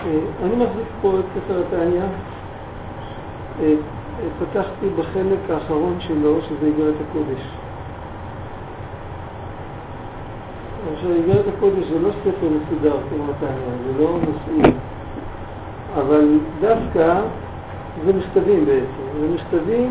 אני מחזיק פה את ספר התניא. פתחתי בחלק האחרון שלו, שזה איגרת הקודש. עכשיו, איגרת הקודש זה לא ספר מסודר כמו התניא, זה לא נושאים, אבל דווקא זה מכתבים בעצם. זה מכתבים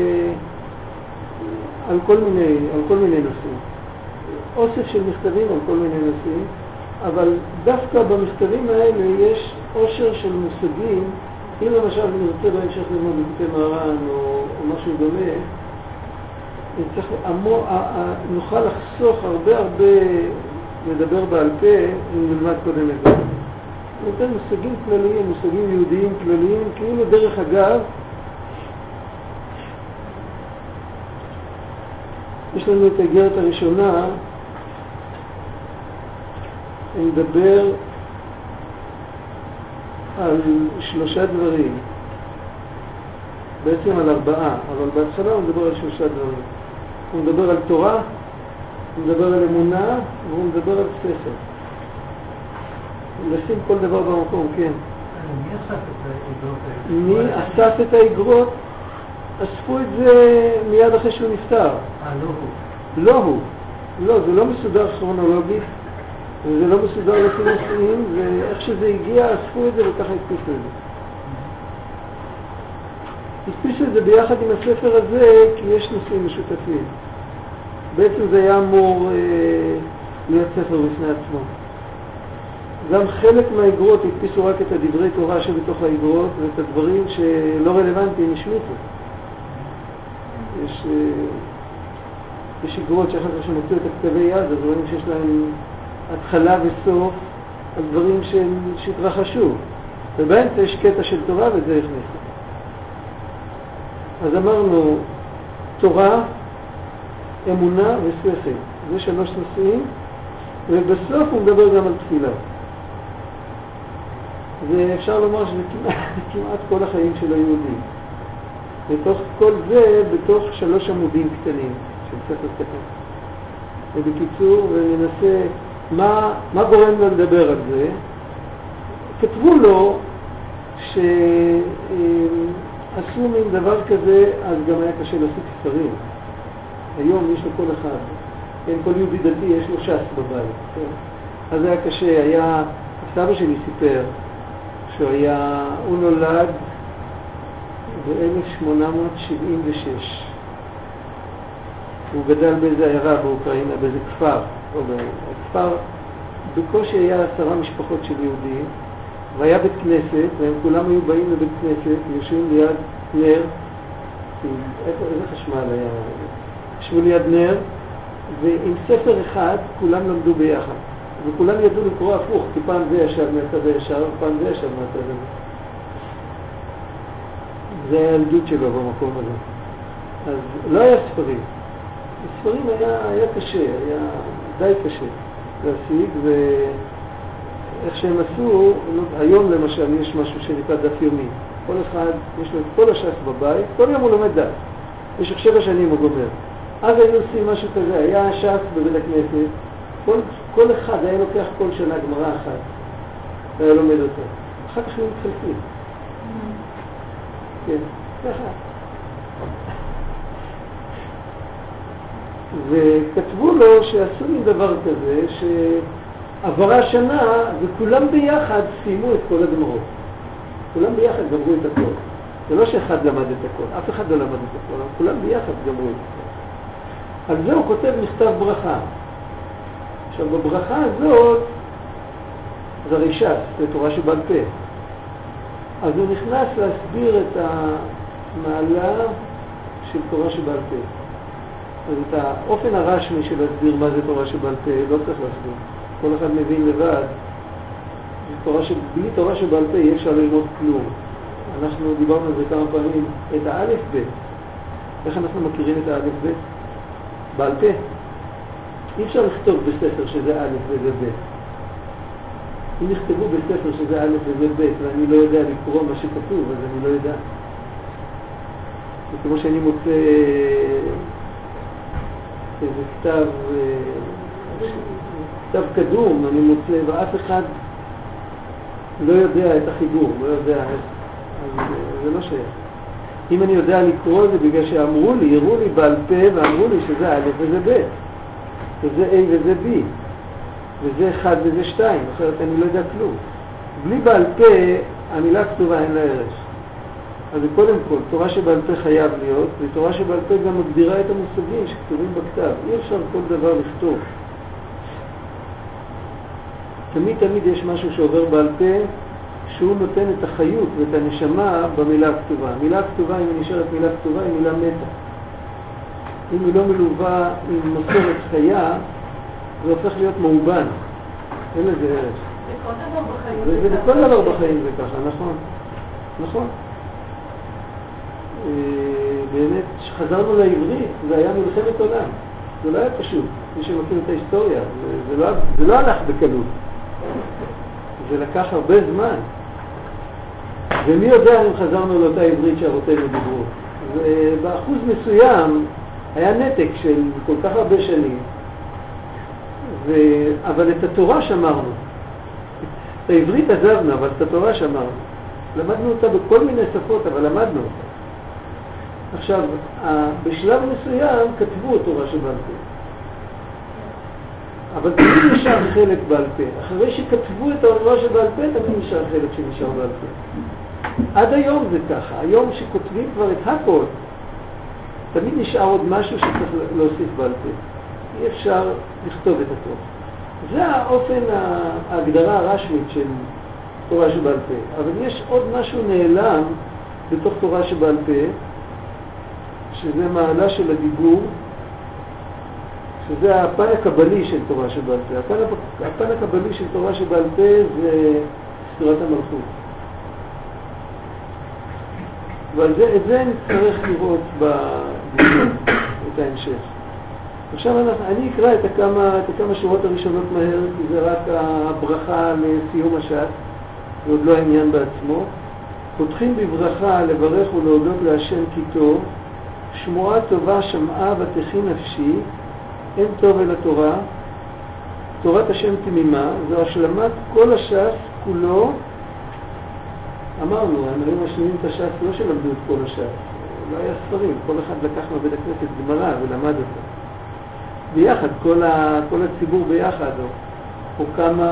על כל מיני נושאים. אוסף של מכתבים על כל מיני נושאים, אבל דווקא במכתבים האלה יש עושר של מושגים. אם למשל נרצה בהמשך ללמוד בקוטי מהר"ן או משהו דומה, נוכל לחסוך הרבה לדבר בעל פה אם נלמד קודם את זה. נותן מושגים כלליים, מושגים יהודיים כלליים, כאילו דרך אגב. יש לנו את האיגרת הראשונה, נדבר על 3 דברים, בעצם על 4, אבל בהתחלה הוא מדבר על 3 דברים. הוא מדבר על תורה, הוא מדבר על אמונה, והוא מדבר על שכל. לשים כל דבר במקום, כן. מי אסף את האיגרות? מי אסף את האיגרות? אספו את זה מיד אחרי שהוא נפטר. לא הוא. לא הוא. לא, זה לא מסודר כרונולוגית, וזה לא מסודר לפי נושאים, ואיך שזה הגיע, אספו את זה וככה הדפיסו את זה. הדפיסו את זה ביחד עם הספר הזה, כי יש נושאים משותפים. בעצם זה היה אמור להיות ספר בפני עצמו. גם חלק מהאיגרות הדפיסו רק את הדברי תורה שבתוך האיגרות, ואת הדברים שלא רלוונטיים השמיטו. יש איגרות שאחר כך שמוצאו את הכתבי יד, אז רואים שיש להם התחלה וסוף על דברים שהתרחשו. ובאמצע יש קטע של תורה וזה הכניסו. אז אמרנו תורה, אמונה ושכל. זה 3 נושאים, ובסוף הוא מדבר גם על תפילה. ואפשר לומר שזה כמעט כל החיים של היהודים. בתוך כל זה, בתוך 3 עמודים קטנים של ספר קטן. ובקיצור, וננסה מה גורם לו לדבר על זה. כתבו לו שעשו מין דבר כזה, אז גם היה קשה להשיג ספרים. היום יש לו כל אחד. כל יהודי דתי יש לו ש"ס בבית. אז היה קשה. סבא שלי סיפר הוא נולד ב-1876. הוא גדל באיזה עיירה באוקראינה, באיזה כפר. הכפר בקושי היה 10 משפחות של יהודים, והיה בית כנסת, והם כולם היו באים לבית כנסת, יושבים ליד נר, איזה חשמל היה? ישבו ליד נר, ועם ספר אחד כולם למדו ביחד. וכולם ידעו לקרוא הפוך, כי פעם זה ישב מהצד הישר, פעם זה ישב מהצד הזה. זה היה הילדות שלו במקום הזה. אז לא היה ספרים. הספרים היה קשה, היה די קשה להשיג, ואיך שהם עשו, היום למשל יש משהו שנקרא דף יומי. כל אחד, יש לו את כל הש"ס בבית, כל יום הוא לומד דף. במשך 7 שנים הוא גומר. אז היו עושים משהו כזה, היה ש"ס בבית הכנסת, כל אחד היה לוקח כל שנה גמרא אחת, והיה לומד אותה. אחר כך היו מתחלפים. כן, ככה. וכתבו לו שעשו לי דבר כזה, שעברה שנה וכולם ביחד סיימו את כל הגמרות. כולם ביחד גמרו את הכל. זה לא שאחד למד את הכל, אף אחד לא למד את הכל, אבל כולם ביחד גמרו את הכל. על זה הוא כותב מכתב ברכה. עכשיו בברכה הזאת, זה ריש"ס, זה תורה שבעל פה. אז הוא נכנס להסביר את המעלה של תורה שבעל פה. אז את האופן הרשמי של להסביר מה זה תורה שבעל פה, לא צריך להסביר. כל אחד מבין לבד. בלי תורה שבעל פה אי אפשר ללמוד כלום. אנחנו דיברנו על זה כמה פעמים, את האלף ב'. איך אנחנו מכירים את האלף ב'? בעל פה. אי אפשר לכתוב בספר שזה א' וזה ב'. אם יכתבו בספר שזה א' וזה ב' ואני לא יודע לקרוא מה שכתוב, אז אני לא יודע. וכמו שאני מוצא איזה כתב קדום, אני מוצא, ואף אחד לא יודע את החיבור, לא יודע איך, אז זה לא שייך. אם אני יודע לקרוא זה בגלל שאמרו לי, הראו לי בעל פה ואמרו לי שזה א' וזה ב', וזה A וזה B, וזה 1 וזה 2, אחרת אני לא יודע כלום. בלי בעל פה, המילה כתובה אין לה ערך. אז קודם כל, תורה שבעל פה חייב להיות, ותורה שבעל פה גם מגדירה את המושגים שכתובים בכתב. אי אפשר כל דבר לכתוב. תמיד יש משהו שעובר בעל פה, שהוא נותן את החיות ואת הנשמה במילה הכתובה. המילה הכתובה, אם היא נשארת מילה כתובה, היא מילה מתה. אם היא לא מלווה עם מסורת חיה, זה הופך להיות מאובן. אין לזה ערך. בכל דבר בחיים זה בכל דבר בחיים זה ככה, נכון. נכון. באמת, כשחזרנו לעברית, זה היה מלחמת עולם. זה לא היה פשוט. מי שמכיר את ההיסטוריה, זה לא הלך בקלות. זה לקח הרבה זמן. ומי יודע אם חזרנו לאותה עברית שאבותינו דיברו. באחוז מסוים היה נתק של כל כך הרבה שנים, אבל את התורה שמרנו. את העברית עזבנו, אבל את התורה שמרנו. למדנו אותה בכל מיני שפות, אבל למדנו אותה. עכשיו, בשלב מסוים כתבו את תורה שבעל פה. אבל תמיד נשאר חלק בעל פה. אחרי שכתבו את התורה שבעל פה, תמיד נשאר חלק שנשאר בעל פה. עד היום זה ככה. היום שכותבים כבר את הכל, תמיד נשאר עוד משהו שצריך להוסיף בעל פה. אי אפשר לכתוב את הטוב. זה האופן ההגדרה הרשמית של תורה שבעל פה. אבל יש עוד משהו נעלם בתוך תורה שבעל פה, שזה מעלה של הדיבור, שזה הפן הקבלי של תורה שבעל פה. הפן הקבלי של תורה שבעל פה זה ספירת המלכות. ואת זה נצטרך לראות בדיון, את ההמשך. עכשיו אני אקרא את כמה שורות הראשונות מהר, כי זה רק הברכה לסיום הש"ס, זה עוד לא העניין בעצמו. פותחים בברכה לברך ולהודות להשם כי טוב, שמועה טובה שמעה ותכי נפשי, אין טוב אל התורה, תורת השם תמימה, זו השלמת כל הש"ס כולו. אמרנו, הם היו משלימים את הש"ס, לא שלמדו את כל הש"ס, לא היה ספרים, כל אחד לקח מבית הכנסת גמרא ולמד אותה. ביחד, כל הציבור ביחד, או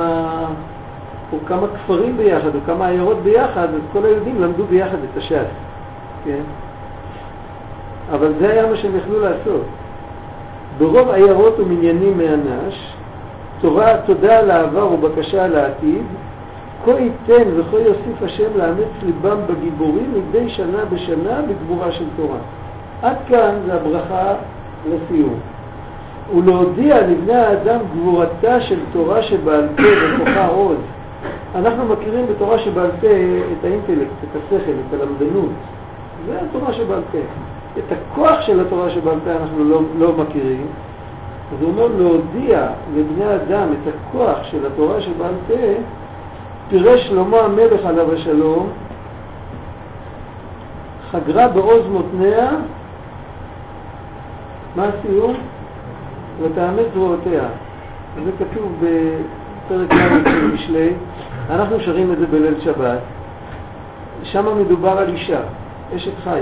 כמה כפרים ביחד, או כמה עיירות ביחד, אז כל היהודים למדו ביחד את הש"ס, כן? אבל זה היה מה שהם יכלו לעשות. ברוב עיירות ומניינים מאנש, תודה על העבר ובקשה לעתיד, כה ייתן וכה יוסיף השם לאמץ ליבם בגיבורים מדי שנה בשנה בגבורה של תורה. עד כאן זה הברכה לסיום. ולהודיע לבני האדם גבורתה של תורה שבעל פה וכוחה עוד. אנחנו מכירים בתורה שבעל פה את האינטלקט, את השכל, את הלמדנות. זה התורה שבעל פה. את הכוח של התורה שבעל פה אנחנו לא מכירים. אז הוא אומר להודיע לבני האדם את הכוח של התורה שבעל פה, פירש שלמה המלך עליו השלום, חגרה בעוז מותניה, מה הסיום? ותאמץ זרועותיה. זה כתוב בפרק ל' של משלי, אנחנו שרים את זה בליל שבת, שם מדובר על אישה, אשת חי.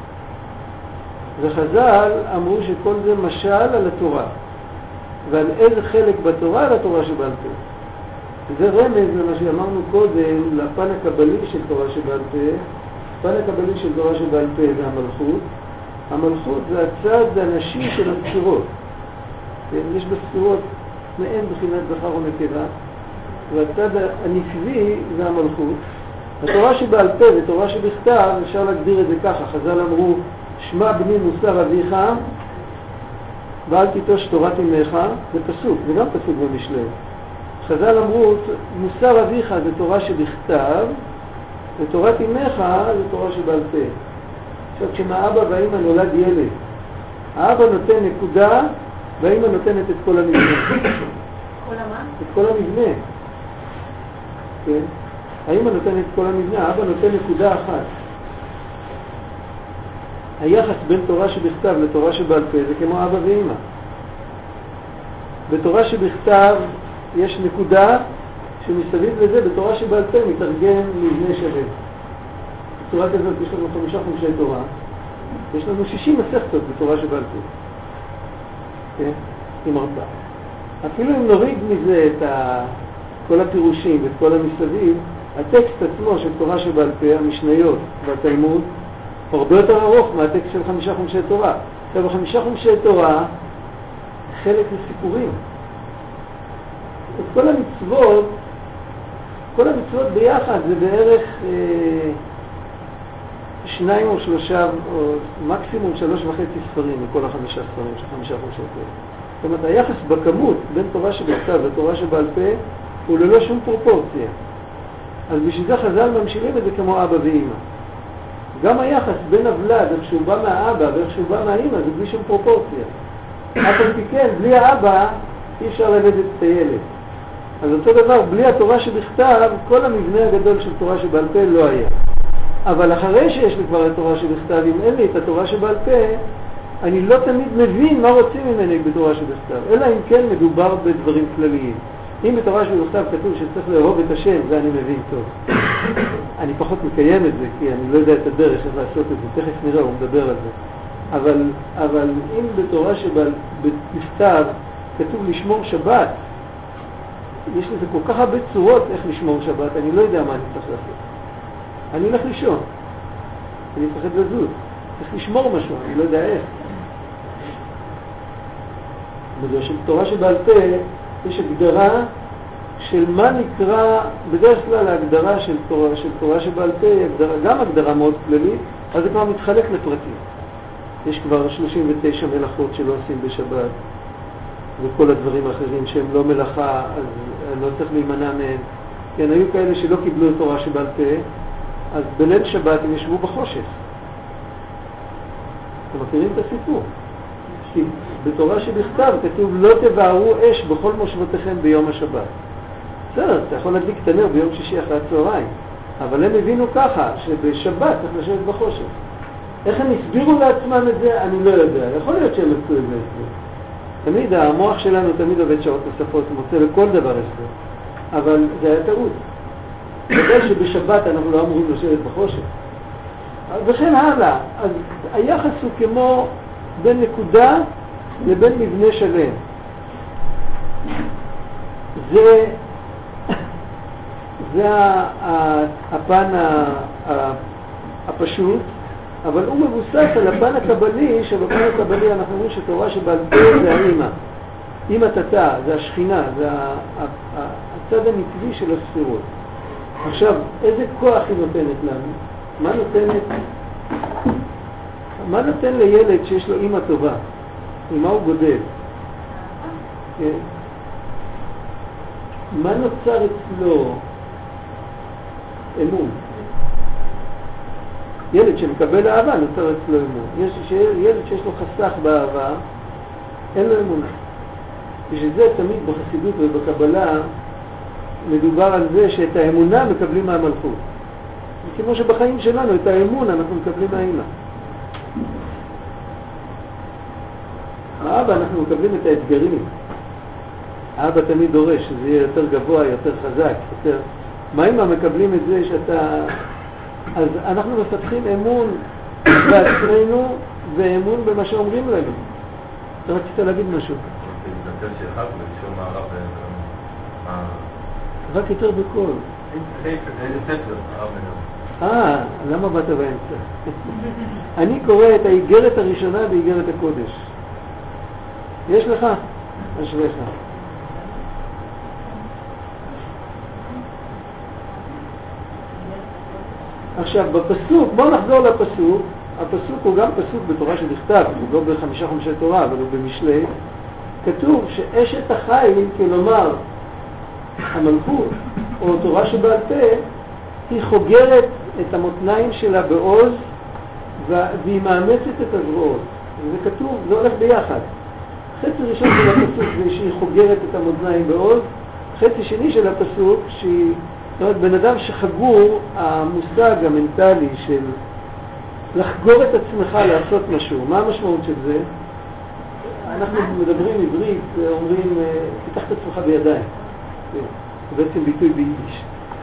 וחז"ל אמרו שכל זה משל על התורה, ועל איזה חלק בתורה? על התורה שבעל פה. זה רמז למה שאמרנו קודם, לפן הקבלי של תורה שבעל פה. הפן הקבלי של תורה שבעל פה זה המלכות. המלכות זה הצד הנשי של הספירות. יש בספירות מעין בחינת זכר ונקבה, והצד הנקבי זה המלכות. התורה שבעל פה ותורה שבכתב, אפשר להגדיר את זה ככה. חז"ל אמרו, שמע בני מוסר אביך ואל תיטוש תורת אמך, זה פסוק, זה גם פסוק במשלי. חז"ל אמרו, מוסר אביך זה תורה שבכתב, ותורת אמך זה תורה שבעל פה. עכשיו, כשמהאבא והאמא נולד ילד, האבא נותן נקודה, והאמא נותנת את כל המבנה. כל מה? את כל המבנה. כן? האמא נותנת את כל המבנה, האבא נותן נקודה אחת. היחס בין תורה שבכתב לתורה שבעל פה זה כמו אבא ואמא. בתורה שבכתב יש נקודה שמסביב לזה בתורה שבעל פה מתרגם מבנה שלם. בצורה כזאת יש לנו 5 חומשי תורה, יש לנו 60 מסכתות בתורה שבעל פה. כן? עם 4. אפילו אם נוריד מזה את כל הפירושים ואת כל המסביב, הטקסט עצמו של תורה שבעל פה, המשניות והתלמוד, הוא הרבה יותר ארוך מהטקסט של 5 חומשי תורה. עכשיו, 5 חומשי תורה, חלק לסיפורים. את כל המצוות ביחד זה בערך 2 או 3 או מקסימום 3.5 ספרים מכל 5 ספרים של 5 חומשי תורה. זאת אומרת, היחס בכמות בין תורה שבכתב ותורה שבעל פה הוא ללא שום פרופורציה. אז בשביל זה חז"ל ממשילים את זה כמו אבא ואמא. גם היחס בין הוולד, איך שהוא בא מהאבא ואיך שהוא בא מהאמא, זה בלי שום פרופורציה. אף על פי כן, בלי האבא אי אפשר ללדת את הילד. אז אותו דבר, בלי התורה שבכתב, כל המבנה הגדול של תורה שבעל פה לא היה. אבל אחרי שיש לי כבר את התורה שבכתב, אם אין לי את התורה שבעל פה, אני לא תמיד מבין מה רוצים ממני בתורה שבכתב, אלא אם כן מדובר בדברים כלליים. אם בתורה שבכתב כתוב שצריך לאהוב את השם, זה אני מבין טוב. אני פחות מקיים את זה, כי אני לא יודע את הדרך איך לעשות את זה, תכף נראה, הוא מדבר על זה. אבל אם בתורה שבכתב כתוב לשמור שבת, יש לזה כל כך הרבה צורות איך לשמור שבת, אני לא יודע מה אני צריך לעשות. אני הולך לישון, אני מפחד לזוז, צריך לשמור משהו, אני לא יודע איך. בגלל תורה שבעל פה יש הגדרה של מה נקרא, בדרך כלל ההגדרה של תורה שבעל פה היא גם הגדרה מאוד כללית, אז זה כבר מתחלק לפרטים. יש כבר 39 מלאכות שלא עושים בשבת, וכל הדברים האחרים שהם לא מלאכה, אז לא צריך להימנע מהם. כן, היו כאלה שלא קיבלו את תורה שבעל פה, אז בליל שבת הם ישבו בחושך. אתם מכירים את הסיפור? כי בתורה שבכתב כתוב לא תבערו אש בכל מושבותיכם ביום השבת. בסדר, אתה יכול להדליק את הנר ביום שישי אחרי הצהריים, אבל הם הבינו ככה שבשבת צריך לשבת בחושך. איך הם הסבירו לעצמם את זה, אני לא יודע. יכול להיות שהם עשו את זה. תמיד המוח שלנו תמיד עובד שעות נוספות, מוצא לכל דבר הסבר. אבל זה היה טעות. בגלל שבשבת אנחנו לא אמורים לשבת בחושך. וכן הלאה. אז היחס הוא כמו בין נקודה לבין מבנה שלם. זה הפן הפשוט, אבל הוא מבוסס על הפן הקבלי, שבפן הקבלי אנחנו אומרים שתורה שבעל פה זה האמא. אמא תתה, זה השכינה, זה הצד הנקבי של הספירות. עכשיו, איזה כוח היא נותנת לנו? מה נותן לילד שיש לו אמא טובה? עם מה הוא גודל? כן? מה נוצר אצלו? אמון. ילד שמקבל אהבה נוצר אצלו אמון. ילד שיש לו חסך באהבה, אין לו אמונה. בשביל זה תמיד בחסידות ובקבלה מדובר על זה שאת האמונה מקבלים מהמלכות. כמו שבחיים שלנו את האמון אנחנו מקבלים מהאמא. האבא אנחנו מקבלים את האתגרים. האבא תמיד דורש שזה יהיה יותר גבוה, יותר חזק, יותר... מה אמא מקבלים את זה שאתה... אז אנחנו מפתחים אמון בעצמנו ואמון במה שאומרים לנו. אתה רצית להגיד משהו? להתנצל שאחד ולשאול מה הרב... רק יותר בקול. איזה ספר הרב... למה באת באמצע? אני קורא את האיגרת הראשונה באיגרת הקודש. יש לך? אשריך. עכשיו בפסוק, בואו נחזור לפסוק. הפסוק הוא גם פסוק בתורה שבכתב, הוא לא ב5 חומשי תורה, אבל הוא במשלי. כתוב שאשת החיל, כלומר המלכות או תורה שבעל פה, היא חוגרת את המותניים שלה בעוז והיא מאמצת את הזרועות. זה כתוב, זה הולך ביחד. חצי ראשון של הפסוק זה שהיא חוגרת את המותניים בעוז, חצי שני של הפסוק שהיא, זאת אומרת, בן אדם שחגור, המושג המנטלי של לחגור את עצמך לעשות משהו. מה המשמעות של זה? אנחנו מדברים עברית, אומרים, תיקח את עצמך בידיים. זה בעצם ביטוי ביידיש.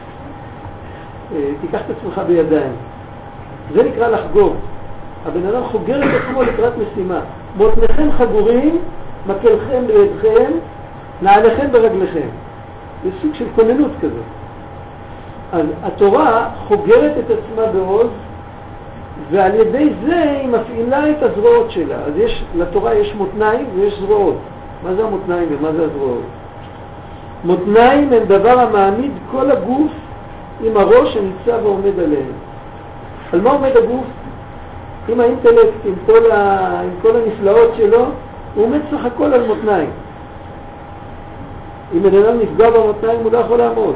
תיקח את עצמך בידיים. זה נקרא לחגור. הבן אדם חוגר את עצמו לקראת משימה. מותניכם חגורים, מקלכם בידכם, נעליכם ברגליכם. זה סוג של כוננות כזה. אז התורה חוגרת את עצמה בעוז, ועל ידי זה היא מפעילה את הזרועות שלה. אז לתורה יש מותניים ויש זרועות. מה זה המותניים ומה זה הזרועות? מותניים הם דבר המעמיד כל הגוף עם הראש הניצב ועומד עליהם. על מה עומד הגוף? עם האינטלקט, עם כל הנפלאות שלו, הוא עומד סך הכל על מותניים. אם בן אדם נפגע במותניים הוא לא יכול לעמוד.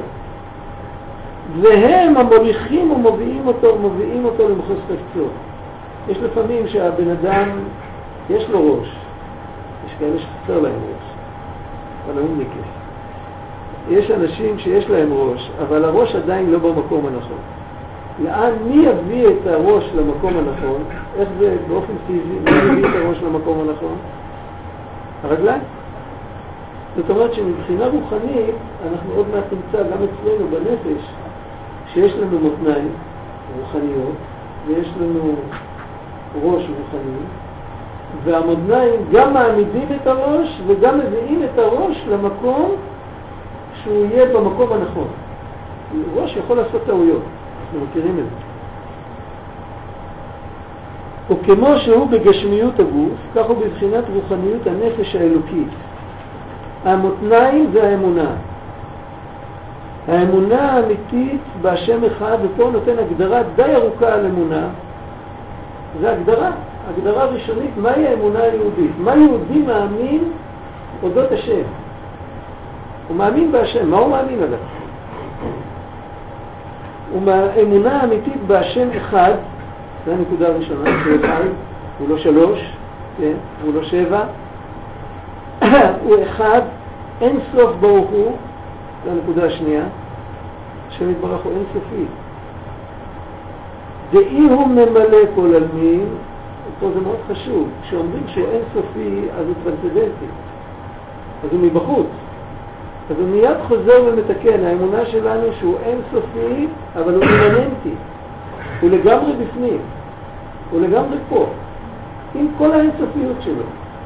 והם המוליכים ומוביאים אותו למחוז חפצו. יש לפעמים שהבן אדם יש לו ראש, יש כאלה שחסר להם ראש, אבל הוא ניקף. יש אנשים שיש להם ראש, אבל הראש עדיין לא במקום הנכון. מי יביא את הראש למקום הנכון? איך זה באופן פיזי? מי יביא את הראש למקום הנכון? הרגליים. זאת אומרת שמבחינה רוחנית אנחנו עוד מעט נמצא גם אצלנו בנפש שיש לנו מותניים רוחניות ויש לנו ראש רוחני, והמותניים גם מעמידים את הראש וגם מביאים את הראש למקום שהוא יהיה במקום הנכון. ראש יכול לעשות טעויות, אנחנו מכירים את זה. וכמו שהוא בגשמיות הגוף, כך הוא בבחינת רוחניות הנפש האלוקית. המותניים זה האמונה. האמונה האמיתית בהשם אחד, ופה נותן הגדרה די ארוכה על אמונה. זה הגדרה ראשונית, מהי האמונה היהודית? מה יהודי מאמין אודות השם? הוא מאמין בהשם, מה הוא מאמין עליו? האמונה האמיתית בהשם אחד, זו הנקודה הראשונה, שהוא אחד, הוא לא 3, כן? הוא לא 7, הוא אחד, אין סוף ברוך הוא, זו הנקודה השנייה, השם יתברך הוא אין סופי. דאי הוא ממלא כל עלמין, פה זה מאוד חשוב, כשאומרים שהוא אין סופי אז הוא טרנסדנטי, אז הוא מבחוץ. אז הוא מיד חוזר ומתקן, האמונה שלנו שהוא אין סופי, אבל הוא אימננטי, הוא לגמרי בפנים, הוא לגמרי פה, עם כל האינסופיות שלו,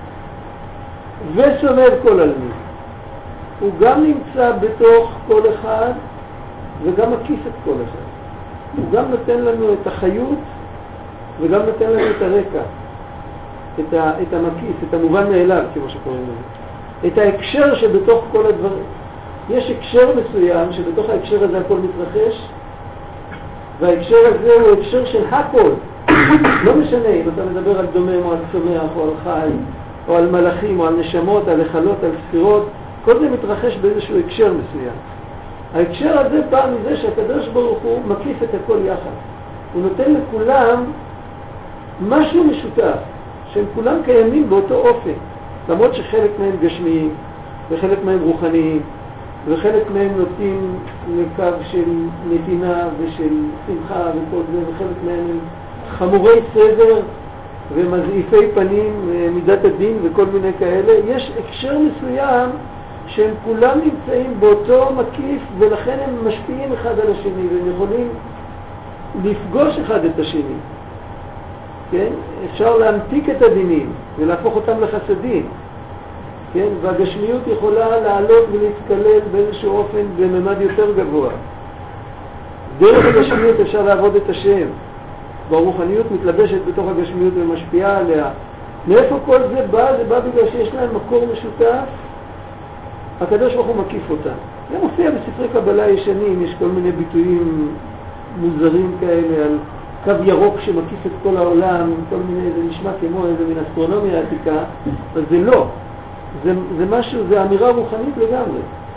וסובב כל עלמין. הוא גם נמצא בתוך כל אחד, וגם מקיף את כל אחד. הוא גם נותן לנו את החיות, וגם נותן לנו את הרקע, את המקיף, את המובן מאליו, כמו שקוראים לזה. את ההקשר שבתוך כל הדברים. יש הקשר מסוים שבתוך ההקשר הזה הכל מתרחש, וההקשר הזה הוא הקשר של הכל. לא משנה אם אתה מדבר על דומם או על צומח או על חי, או על מלאכים או על נשמות, על החלות, על ספירות, כל זה מתרחש באיזשהו הקשר מסוים. ההקשר הזה בא מזה שהקדוש ברוך הוא מקיף את הכל יחד. הוא נותן לכולם משהו משותף, שהם כולם קיימים באותו אופן, למרות שחלק מהם גשמיים, וחלק מהם רוחניים, וחלק מהם נוטים לקו של נתינה ושל שמחה וכל זה, וחלק מהם הם חמורי סדר ומזעיפי פנים, מידת הדין וכל מיני כאלה. יש הקשר מסוים שהם כולם נמצאים באותו מקיף, ולכן הם משפיעים אחד על השני, והם יכולים לפגוש אחד את השני. כן? אפשר להמתיק את הדינים ולהפוך אותם לחסדים. כן? והגשמיות יכולה לעלות ולהתקלל באיזשהו אופן בממד יותר גבוה. דרך הגשמיות אפשר לעבוד את השם, והרוחניות מתלבשת בתוך הגשמיות ומשפיעה עליה. מאיפה כל זה בא? זה בא בגלל שיש להם מקור משותף, הקדוש ברוך הוא מקיף אותם. זה מופיע בספרי קבלה ישנים, יש כל מיני ביטויים מוזרים כאלה על קו ירוק שמקיף את כל העולם, כל מיני, זה נשמע כמו איזה מן אסטרונומיה עתיקה, אבל זה לא. זה משהו, זה אמירה רוחנית לגמרי.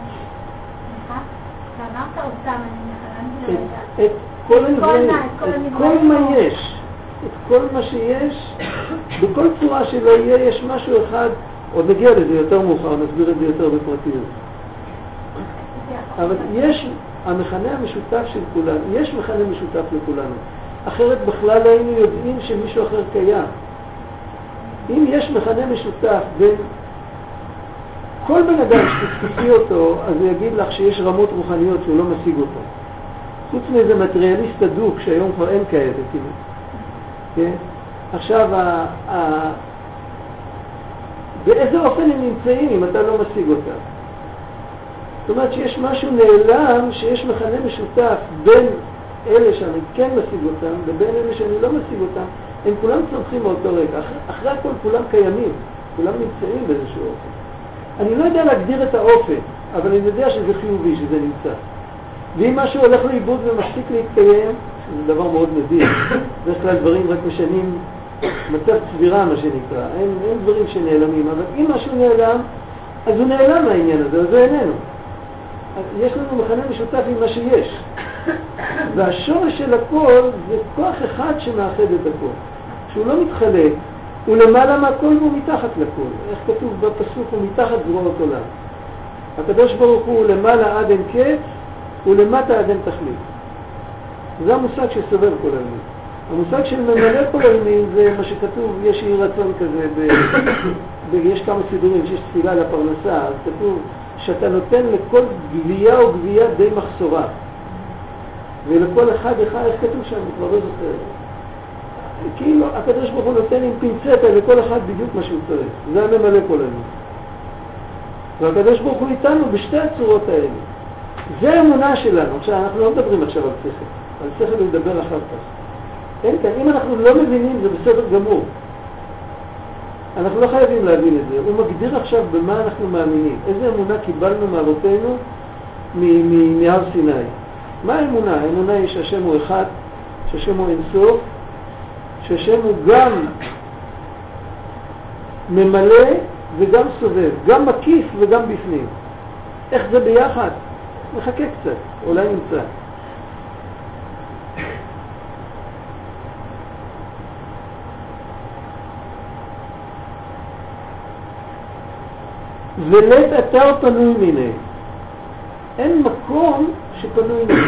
ואמרת אותם, אני את כל הנבראים, את כל מה יש, את כל מה שיש, בכל צורה שלא יהיה, יש משהו אחד, עוד נגיע לזה יותר מאוחר, נסביר את זה יותר בפרטיות. אבל יש המכנה המשותף של כולנו, יש מכנה משותף לכולנו, אחרת בכלל היינו יודעים שמישהו אחר קיים. אם יש מכנה משותף בין כל בן אדם שתתקפי אותו, אז הוא יגיד לך שיש רמות רוחניות שהוא לא משיג אותה. חוץ מאיזה מטריאליסט הדוק, שהיום כבר אין כאלה, כמעט. כן? עכשיו, באיזה אופן הם נמצאים אם אתה לא משיג אותם? זאת אומרת שיש משהו נעלם, שיש מכנה משותף בין אלה שאני כן משיג אותם ובין אלה שאני לא משיג אותם, הם כולם צומחים מאותו רגע. אחרי הכל כולם קיימים, כולם נמצאים באיזשהו אופן. אני לא יודע להגדיר את האופן, אבל אני יודע שזה חיובי, שזה נמצא. ואם משהו הולך לאיבוד ומפסיק להתקיים, זה דבר מאוד נדיר. בדרך כלל דברים רק משנים מצב צבירה, מה שנקרא. אין דברים שנעלמים, אבל אם משהו נעלם, אז הוא נעלם מהעניין הזה, אז זה איננו. יש לנו מכנה משותף עם מה שיש. והשורש של הכל זה כוח אחד שמאחד את הכל. שהוא לא מתחלק, הוא למעלה מהכל והוא מתחת לכל. איך כתוב בפסוק? הוא מתחת זרועות עולם. הקדוש ברוך הוא למעלה עד אין קץ, ולמטה עד אין תכלית. זה המושג שסובב כל העלמין. המושג של ממלא כל העלמין זה מה שכתוב, יש אי רצון כזה, יש כמה סידורים שיש תפילה לפרנסה, אז כתוב שאתה נותן לכל גבייה או גבייה די מחסורה. ולכל אחד, איך כתוב שם, כבר לא זוכר. כאילו הקדוש ברוך הוא נותן עם פינצטה לכל אחד בדיוק מה שהוא צריך. זה הממלא כל העלמין. והקדוש ברוך הוא איתנו בשתי הצורות האלה. זה האמונה שלנו. עכשיו, אנחנו לא מדברים עכשיו על שכל. על שכל הוא ידבר אחר כך. אין כאן, אם אנחנו לא מבינים, זה בסדר גמור. אנחנו לא חייבים להבין את זה. הוא מגדיר עכשיו במה אנחנו מאמינים. איזה אמונה קיבלנו מאבותינו מהר סיני. מה האמונה? האמונה היא שהשם הוא אחד, שהשם הוא אינסוף, שהשם הוא גם ממלא וגם סובב, גם מקיף וגם בפנים. איך זה ביחד? מחכה קצת, אולי נמצא. ולית אתר פנוי מיני. אין מקום שפנוי מיני.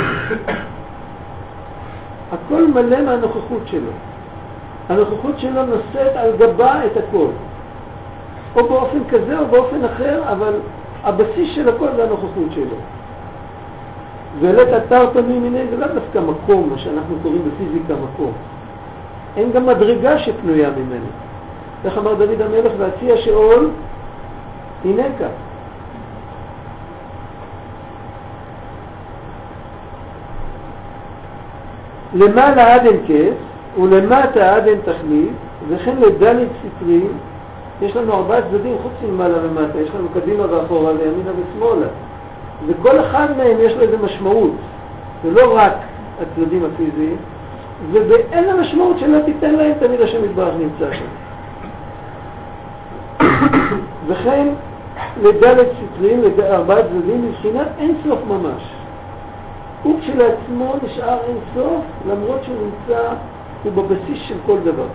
הכל מלא מהנוכחות שלו. הנוכחות שלו נושאת על גבה את הכל. או באופן כזה או באופן אחר, אבל הבסיס של הכל זה הנוכחות שלו. ולית אתר פנוי מיני זה לא דווקא מקום, מה שאנחנו קוראים בפיזיקה מקום. אין גם מדרגה שפנויה ממנו. איך אמר דוד המלך, והציע שאול הינקה. למעלה עד אין קץ ולמטה עד אין תכלית, וכן לדלת סטרים. יש לנו 4 צדדים חוץ מלמעלה ומטה, יש לנו קדימה ואחורה, לימינה ושמאלה, וכל אחד מהם יש לו איזה משמעות. זה לא רק הצדדים הפיזיים, ובאין המשמעות שלא תיתן להם תמיד השם יתברך נמצא שם. וכן לדלת סטרים, 4 צדדים, מבחינת אין סוף ממש. הוא כשלעצמו נשאר אין סוף, למרות שהוא נמצא, הוא בבסיס של כל דבר.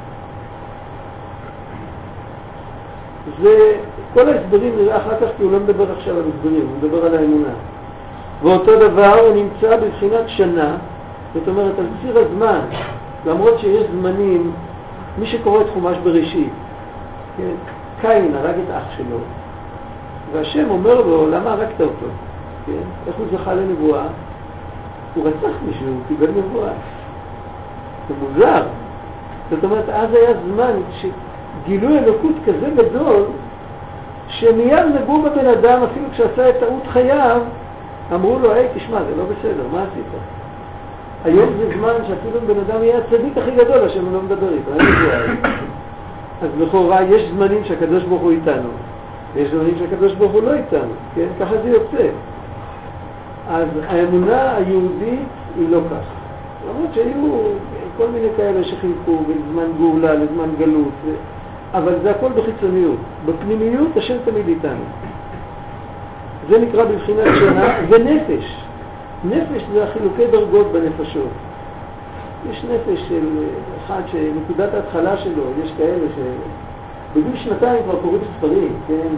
וכל ההסברים נראה אחר כך, כי הוא לא מדבר עכשיו על הסברים, הוא מדבר על האמונה. ואותו דבר הוא נמצא בבחינת שנה, זאת אומרת על ציר הזמן, למרות שיש זמנים, מי שקורא את חומש בראשית, כן? קין הרג את אח שלו, והשם אומר לו, למה הרגת אותו? כן? איך הוא זכה לנבואה? הוא רצח מישהו, הוא קיבל נבואה. זה מוזר. זאת אומרת, אז היה זמן שגילוי אלוקות כזה גדול, שמיד נגעו בבן אדם, אפילו כשעשה את טעות חייו, אמרו לו, היי, תשמע, זה לא בסדר, מה עשית? היום זה זמן שאפילו בן אדם יהיה הצדיק הכי גדול, השם הוא לא מדבר איתו, אין נבואה. אז לכאורה יש זמנים שהקדוש ברוך הוא איתנו, ויש זמנים שהקדוש ברוך הוא לא איתנו, כן? ככה זה יוצא. אז האמונה היהודית היא לא כך. למרות שהיו כל מיני כאלה שחילקו בזמן גאולה, לזמן גלות, אבל זה הכל בחיצוניות. בפנימיות השם תמיד איתנו. זה נקרא בבחינת שנה ונפש. נפש זה החילוקי דרגות בנפשות. יש נפש של אחד שנקודת ההתחלה שלו, יש כאלה שבגיל 2 כבר קוראים ספרים, כן?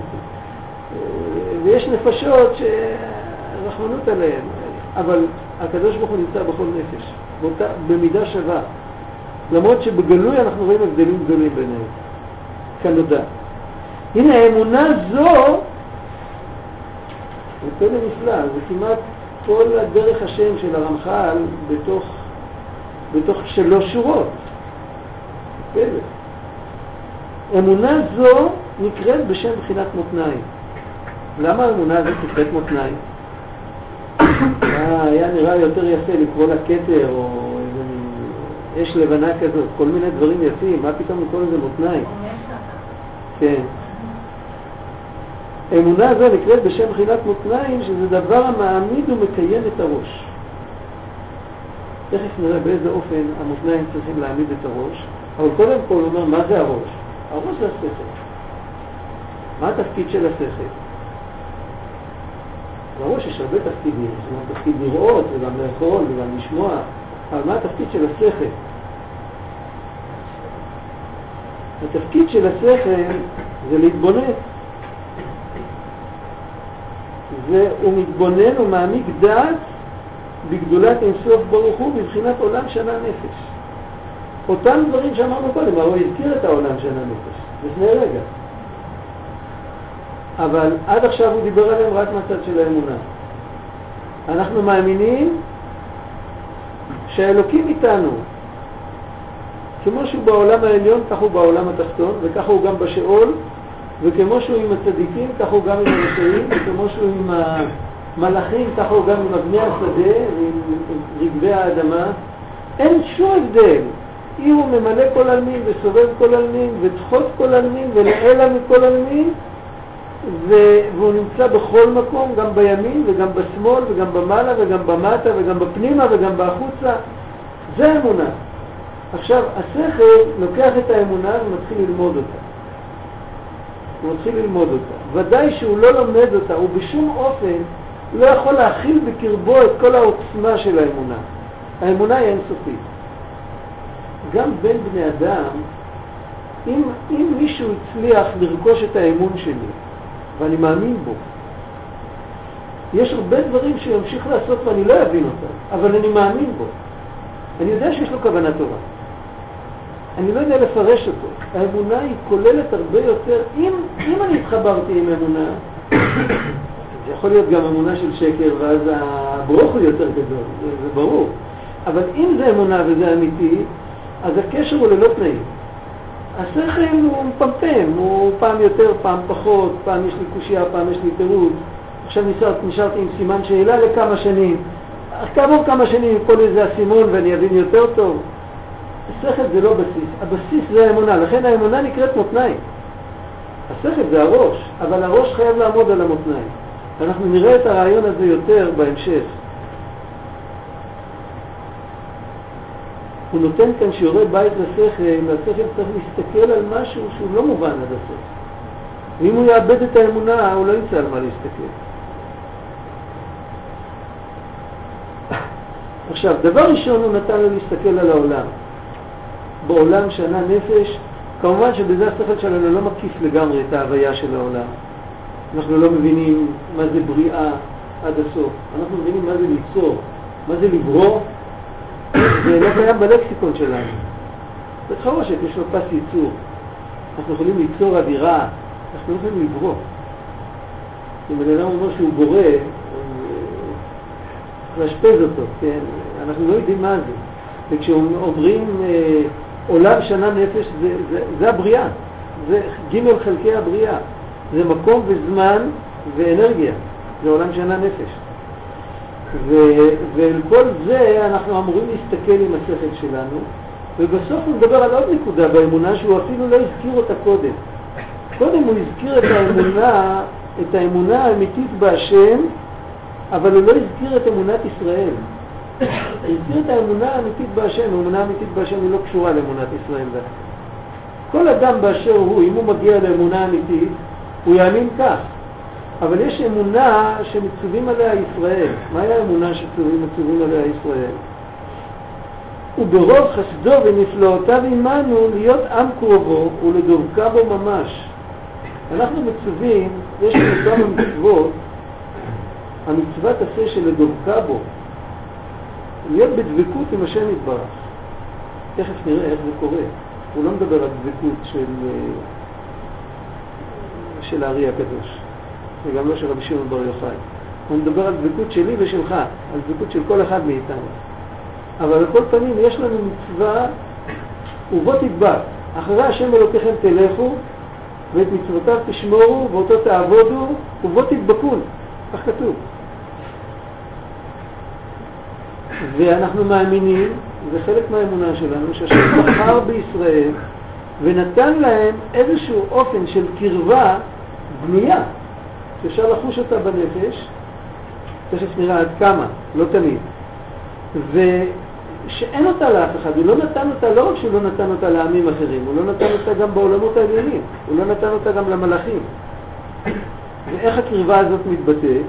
ויש נפשות שרחמנות עליהן, אבל הקדוש ברוך הוא נמצא בכל נפש, במידה שווה. למרות שבגלוי אנחנו רואים הבדלים גדולים ביניהם, כנודע. הנה האמונה זו, זה פלא נפלא, זה כמעט כל הדרך השם של הרמח"ל בתוך 3 שורות. פלא. אמונה זו נקראת בשם בחינת מותניים. למה האמונה הזאת נקראת מותניים? היה נראה יותר יפה לקרוא לה כתר או אש לבנה כזאת, כל מיני דברים יפים, מה פתאום לקרוא לזה מותניים? כן. האמונה הזו נקראת בשם בחינת מותניים, שזה דבר המעמיד ומקיים את הראש. תכף נראה באיזה אופן המותניים צריכים להעמיד את הראש, אבל קודם כל הוא אומר, מה זה הראש? הראש זה השכל. מה התפקיד של השכל? בראש יש הרבה תפקידים, יש גם תפקיד לראות וגם לאכול וגם לשמוע, אבל מה התפקיד של השכל? התפקיד של השכל זה להתבונן. והוא מתבונן ומעמיק דעת בגדולת אינסוף ברוך הוא בבחינת עולם שנה נפש. אותם דברים שאמרנו קודם, הוא הזכיר את העולם שנה נפש, לפני רגע. אבל עד עכשיו הוא דיבר עליהם רק מהצד של האמונה. אנחנו מאמינים שהאלוקים איתנו. כמו שהוא בעולם העליון, כך הוא בעולם התחתון, וכך הוא גם בשאול, וכמו שהוא עם הצדיקים, כך הוא גם עם הרשעים, וכמו שהוא עם המלאכים, כך הוא גם עם אבני השדה ועם רגבי האדמה. אין שום הבדל. אם הוא ממלא כל עלמין וסובב כל עלמין ודחות כל עלמין ולעלה מכל עלמין, והוא נמצא בכל מקום, גם בימין וגם בשמאל וגם במעלה וגם במטה וגם בפנימה וגם בחוצה. זה האמונה. עכשיו, השכל לוקח את האמונה ומתחיל ללמוד אותה. הוא מתחיל ללמוד אותה. ודאי שהוא לא לומד אותה, הוא בשום אופן לא יכול להכיל בקרבו את כל העוצמה של האמונה. האמונה היא אינסופית. גם בין בני אדם, אם מישהו הצליח לרכוש את האמון שלי, ואני מאמין בו, יש הרבה דברים שימשיך לעשות ואני לא אבין אותם, אבל אני מאמין בו. אני יודע שיש לו כוונה טובה. אני לא יודע לפרש אותו. האמונה היא כוללת הרבה יותר. אם אני התחברתי עם אמונה, זה יכול להיות גם אמונה של שקר, ואז הברוך הוא יותר גדול, זה ברור. אבל אם זה אמונה וזה אמיתי, אז הקשר הוא ללא תנאים. השכל הוא מפמפם, הוא פעם יותר, פעם פחות, פעם יש לי קושיה, פעם יש לי תירוץ. עכשיו נשארתי עם סימן שאלה לכמה שנים. כעבור כמה שנים יפול איזה הסימון ואני אבין יותר טוב. השכל זה לא בסיס, הבסיס זה האמונה, לכן האמונה נקראת מותניים. השכל זה הראש, אבל הראש חייב לעמוד על המותניים. אנחנו נראה את הרעיון הזה יותר בהמשך. הוא נותן כאן שיעורי בית לשכל, והשכל צריך להסתכל על משהו שהוא לא מובן עד הסוף. ואם הוא יאבד את האמונה, הוא לא ימצא על מה להסתכל. עכשיו, דבר ראשון הוא נתן לו להסתכל על העולם. בעולם שנה נפש, כמובן שבזה השכל שלנו לא מקיף לגמרי את ההוויה של העולם. אנחנו לא מבינים מה זה בריאה עד הסוף. אנחנו מבינים מה זה ליצור, מה זה לברוא. זה לא קיים בלקסיקון שלנו. בית חרושת יש לו פס ייצור. אנחנו יכולים ליצור אווירה, אנחנו לא יכולים לברוא. אם בן אדם אומר שהוא בורא, להשפז אותו, כן? אנחנו לא יודעים מה זה. וכשאומרים עולם שנה נפש, זה הבריאה. זה ג' חלקי הבריאה. זה מקום וזמן ואנרגיה. זה עולם שנה נפש. ולכל זה אנחנו אמורים להסתכל עם השכל שלנו, ובסוף הוא מדבר על עוד נקודה באמונה שהוא אפילו לא הזכיר אותה קודם. קודם הוא הזכיר את האמונה האמיתית בהשם, אבל הוא לא הזכיר את אמונת ישראל. הוא הזכיר את האמונה האמיתית בהשם. האמונה האמיתית בהשם היא לא קשורה לאמונת ישראל. כל אדם באשר הוא, אם הוא מגיע לאמונה אמיתית, הוא יאמין כך. אבל יש אמונה שמצווים עליה ישראל. מהי האמונה שמצווים עליה ישראל? וברוב חסדו ונפלאותיו עמנו להיות עם קרובו ולדבקה בו ממש. אנחנו מצווים, יש לנו כמה מצוות, המצווה תעשה שלדבקה בו, להיות בדבקות עם השם יתברך. תכף נראה איך זה קורה. הוא לא מדבר על דבקות של של הארי הקדוש, וגם לא של רבי שמעון בר יוחאי. הוא מדבר על דבקות שלי ושלך, על דבקות של כל אחד מאיתנו. אבל על כל פנים יש לנו מצווה, ובוא תדבק, אחרי השם אלוקיכם תלכו, ואת מצוותיו תשמורו, ואותו תעבודו, ובוא תדבקון, כך כתוב. ואנחנו מאמינים, זה חלק מהאמונה שלנו, שהשם בחר בישראל, ונתן להם איזשהו אופן של קרבה בנייה, שאפשר לחוש אותה בנפש, תכף נראה עד כמה, לא תמיד, ושאין אותה לאף אחד. הוא לא נתן אותה, לא רק שהוא לא נתן אותה לעמים אחרים, הוא לא נתן אותה גם בעולמות העליונים, הוא לא נתן אותה גם למלאכים. ואיך הקרבה הזאת מתבטאת?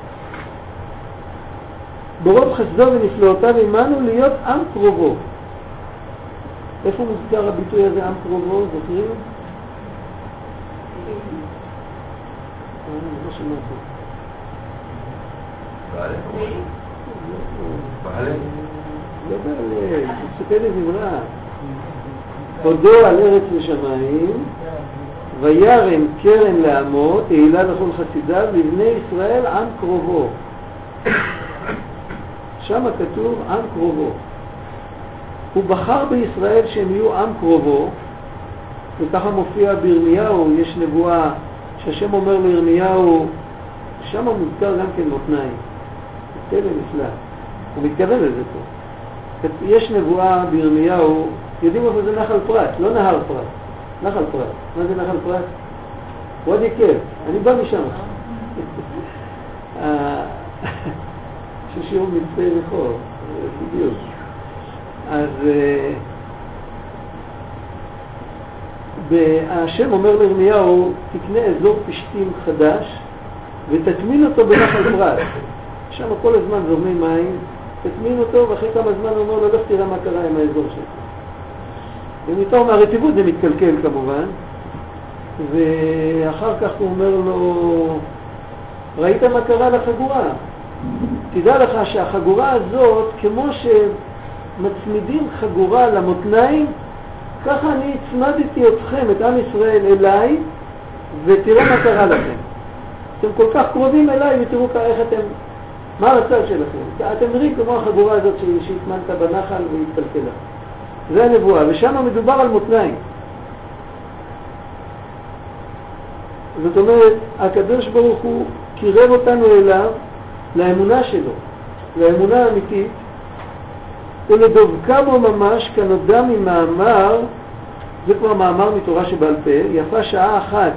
ברוב חסדו ונפלאותיו עמנו להיות עם קרובו. איפה מוזכר הביטוי הזה עם קרובו? זוכרים? לא שמעתי. בעלה? בעלה? לא בעלה, תסתכל לזמרה. הודו על ארץ לשמיים, וירם קרן לעמו, תהילה לכל חסידיו, לבני ישראל עם קרובו. שם כתוב עם קרובו. הוא בחר בישראל שהם יהיו עם קרובו, וככה מופיע בירמיהו, יש נבואה שהשם אומר לירמיהו, שם מוזכר גם כן מותניים. זה נפלא. הוא מתכוון לזה פה. יש נבואה בירמיהו, יודעים איפה זה נחל פרת, לא נהר פרת, נחל פרת. מה זה נחל פרת? וואדי קל, אני בא משם. ששיעור מצפה רחוב, בדיוק. אז השם אומר לירמיהו, תקנה אזור פשטים חדש ותטמין אותו בנחל פרת. שם כל הזמן זורמים מים, תטמין אותו, ואחרי כמה זמן הוא אומר לו, לא תראה מה קרה עם האזור שלך. ומתוך מהרטיבות זה מתקלקל כמובן, ואחר כך הוא אומר לו, ראית מה קרה לחגורה? תדע לך שהחגורה הזאת, כמו שמצמידים חגורה למותניים, ככה אני הצמדתי אתכם, את עם ישראל, אליי, ותראה מה קרה לכם. אתם כל כך קרובים אליי, ותראו איך אתם, מה המצב שלכם. אתם נראים כמו החגורה הזאת שהתמנת בנחל והתקלקלה. זה הנבואה, ושם מדובר על מותניים. זאת אומרת, הקדוש ברוך הוא קירב אותנו אליו, לאמונה שלו, לאמונה האמיתית, ולדבקה בו ממש, כנודע ממאמר, זה כבר מאמר מתורה שבעל פה, יפה שעה אחת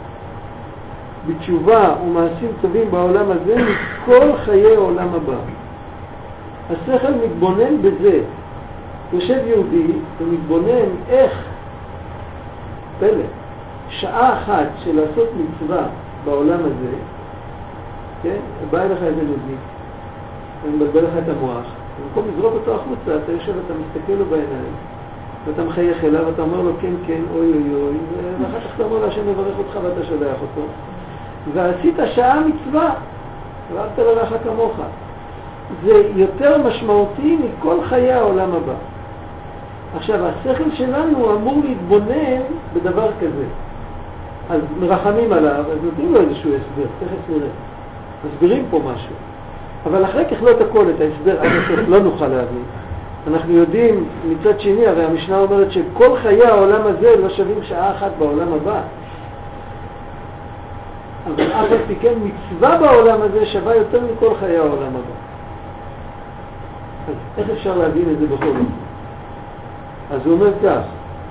בתשובה ומעשים טובים בעולם הזה מכל חיי העולם הבא. השכל מתבונן בזה. יושב יהודי ומתבונן איך, פלא, שעה אחת של לעשות מצווה בעולם הזה, כן? בא אליך איזה נודניק, ומבלבל לך את המוח, במקום לזרוק אותו החוצה, אתה יושב ואתה מסתכל לו בעיניים, ואתה מחייך אליו, ואתה אומר לו כן, כן, אוי, אוי, אוי, ואחר כך אתה אומר לו, השם מברך אותך ואתה שולח אותו, ועשית שעה מצווה, ואהבת לרעך כמוך. זה יותר משמעותי מכל חיי העולם הבא. עכשיו, השכל שלנו אמור להתבונן בדבר כזה. אז מרחמים עליו, אז נותנים לו איזשהו הסבר, תכף נראה. מסבירים פה משהו. אבל אחרי ככלות הכל, את ההסבר עד הסוף לא נוכל להבין. אנחנו יודעים מצד שני, הרי המשנה אומרת שכל חיי העולם הזה לא שווים שעה אחת בעולם הבא. אבל אף על כן מצווה בעולם הזה שווה יותר מכל חיי העולם הבא. אז איך אפשר להבין את זה בכל זאת? אז הוא אומר כך,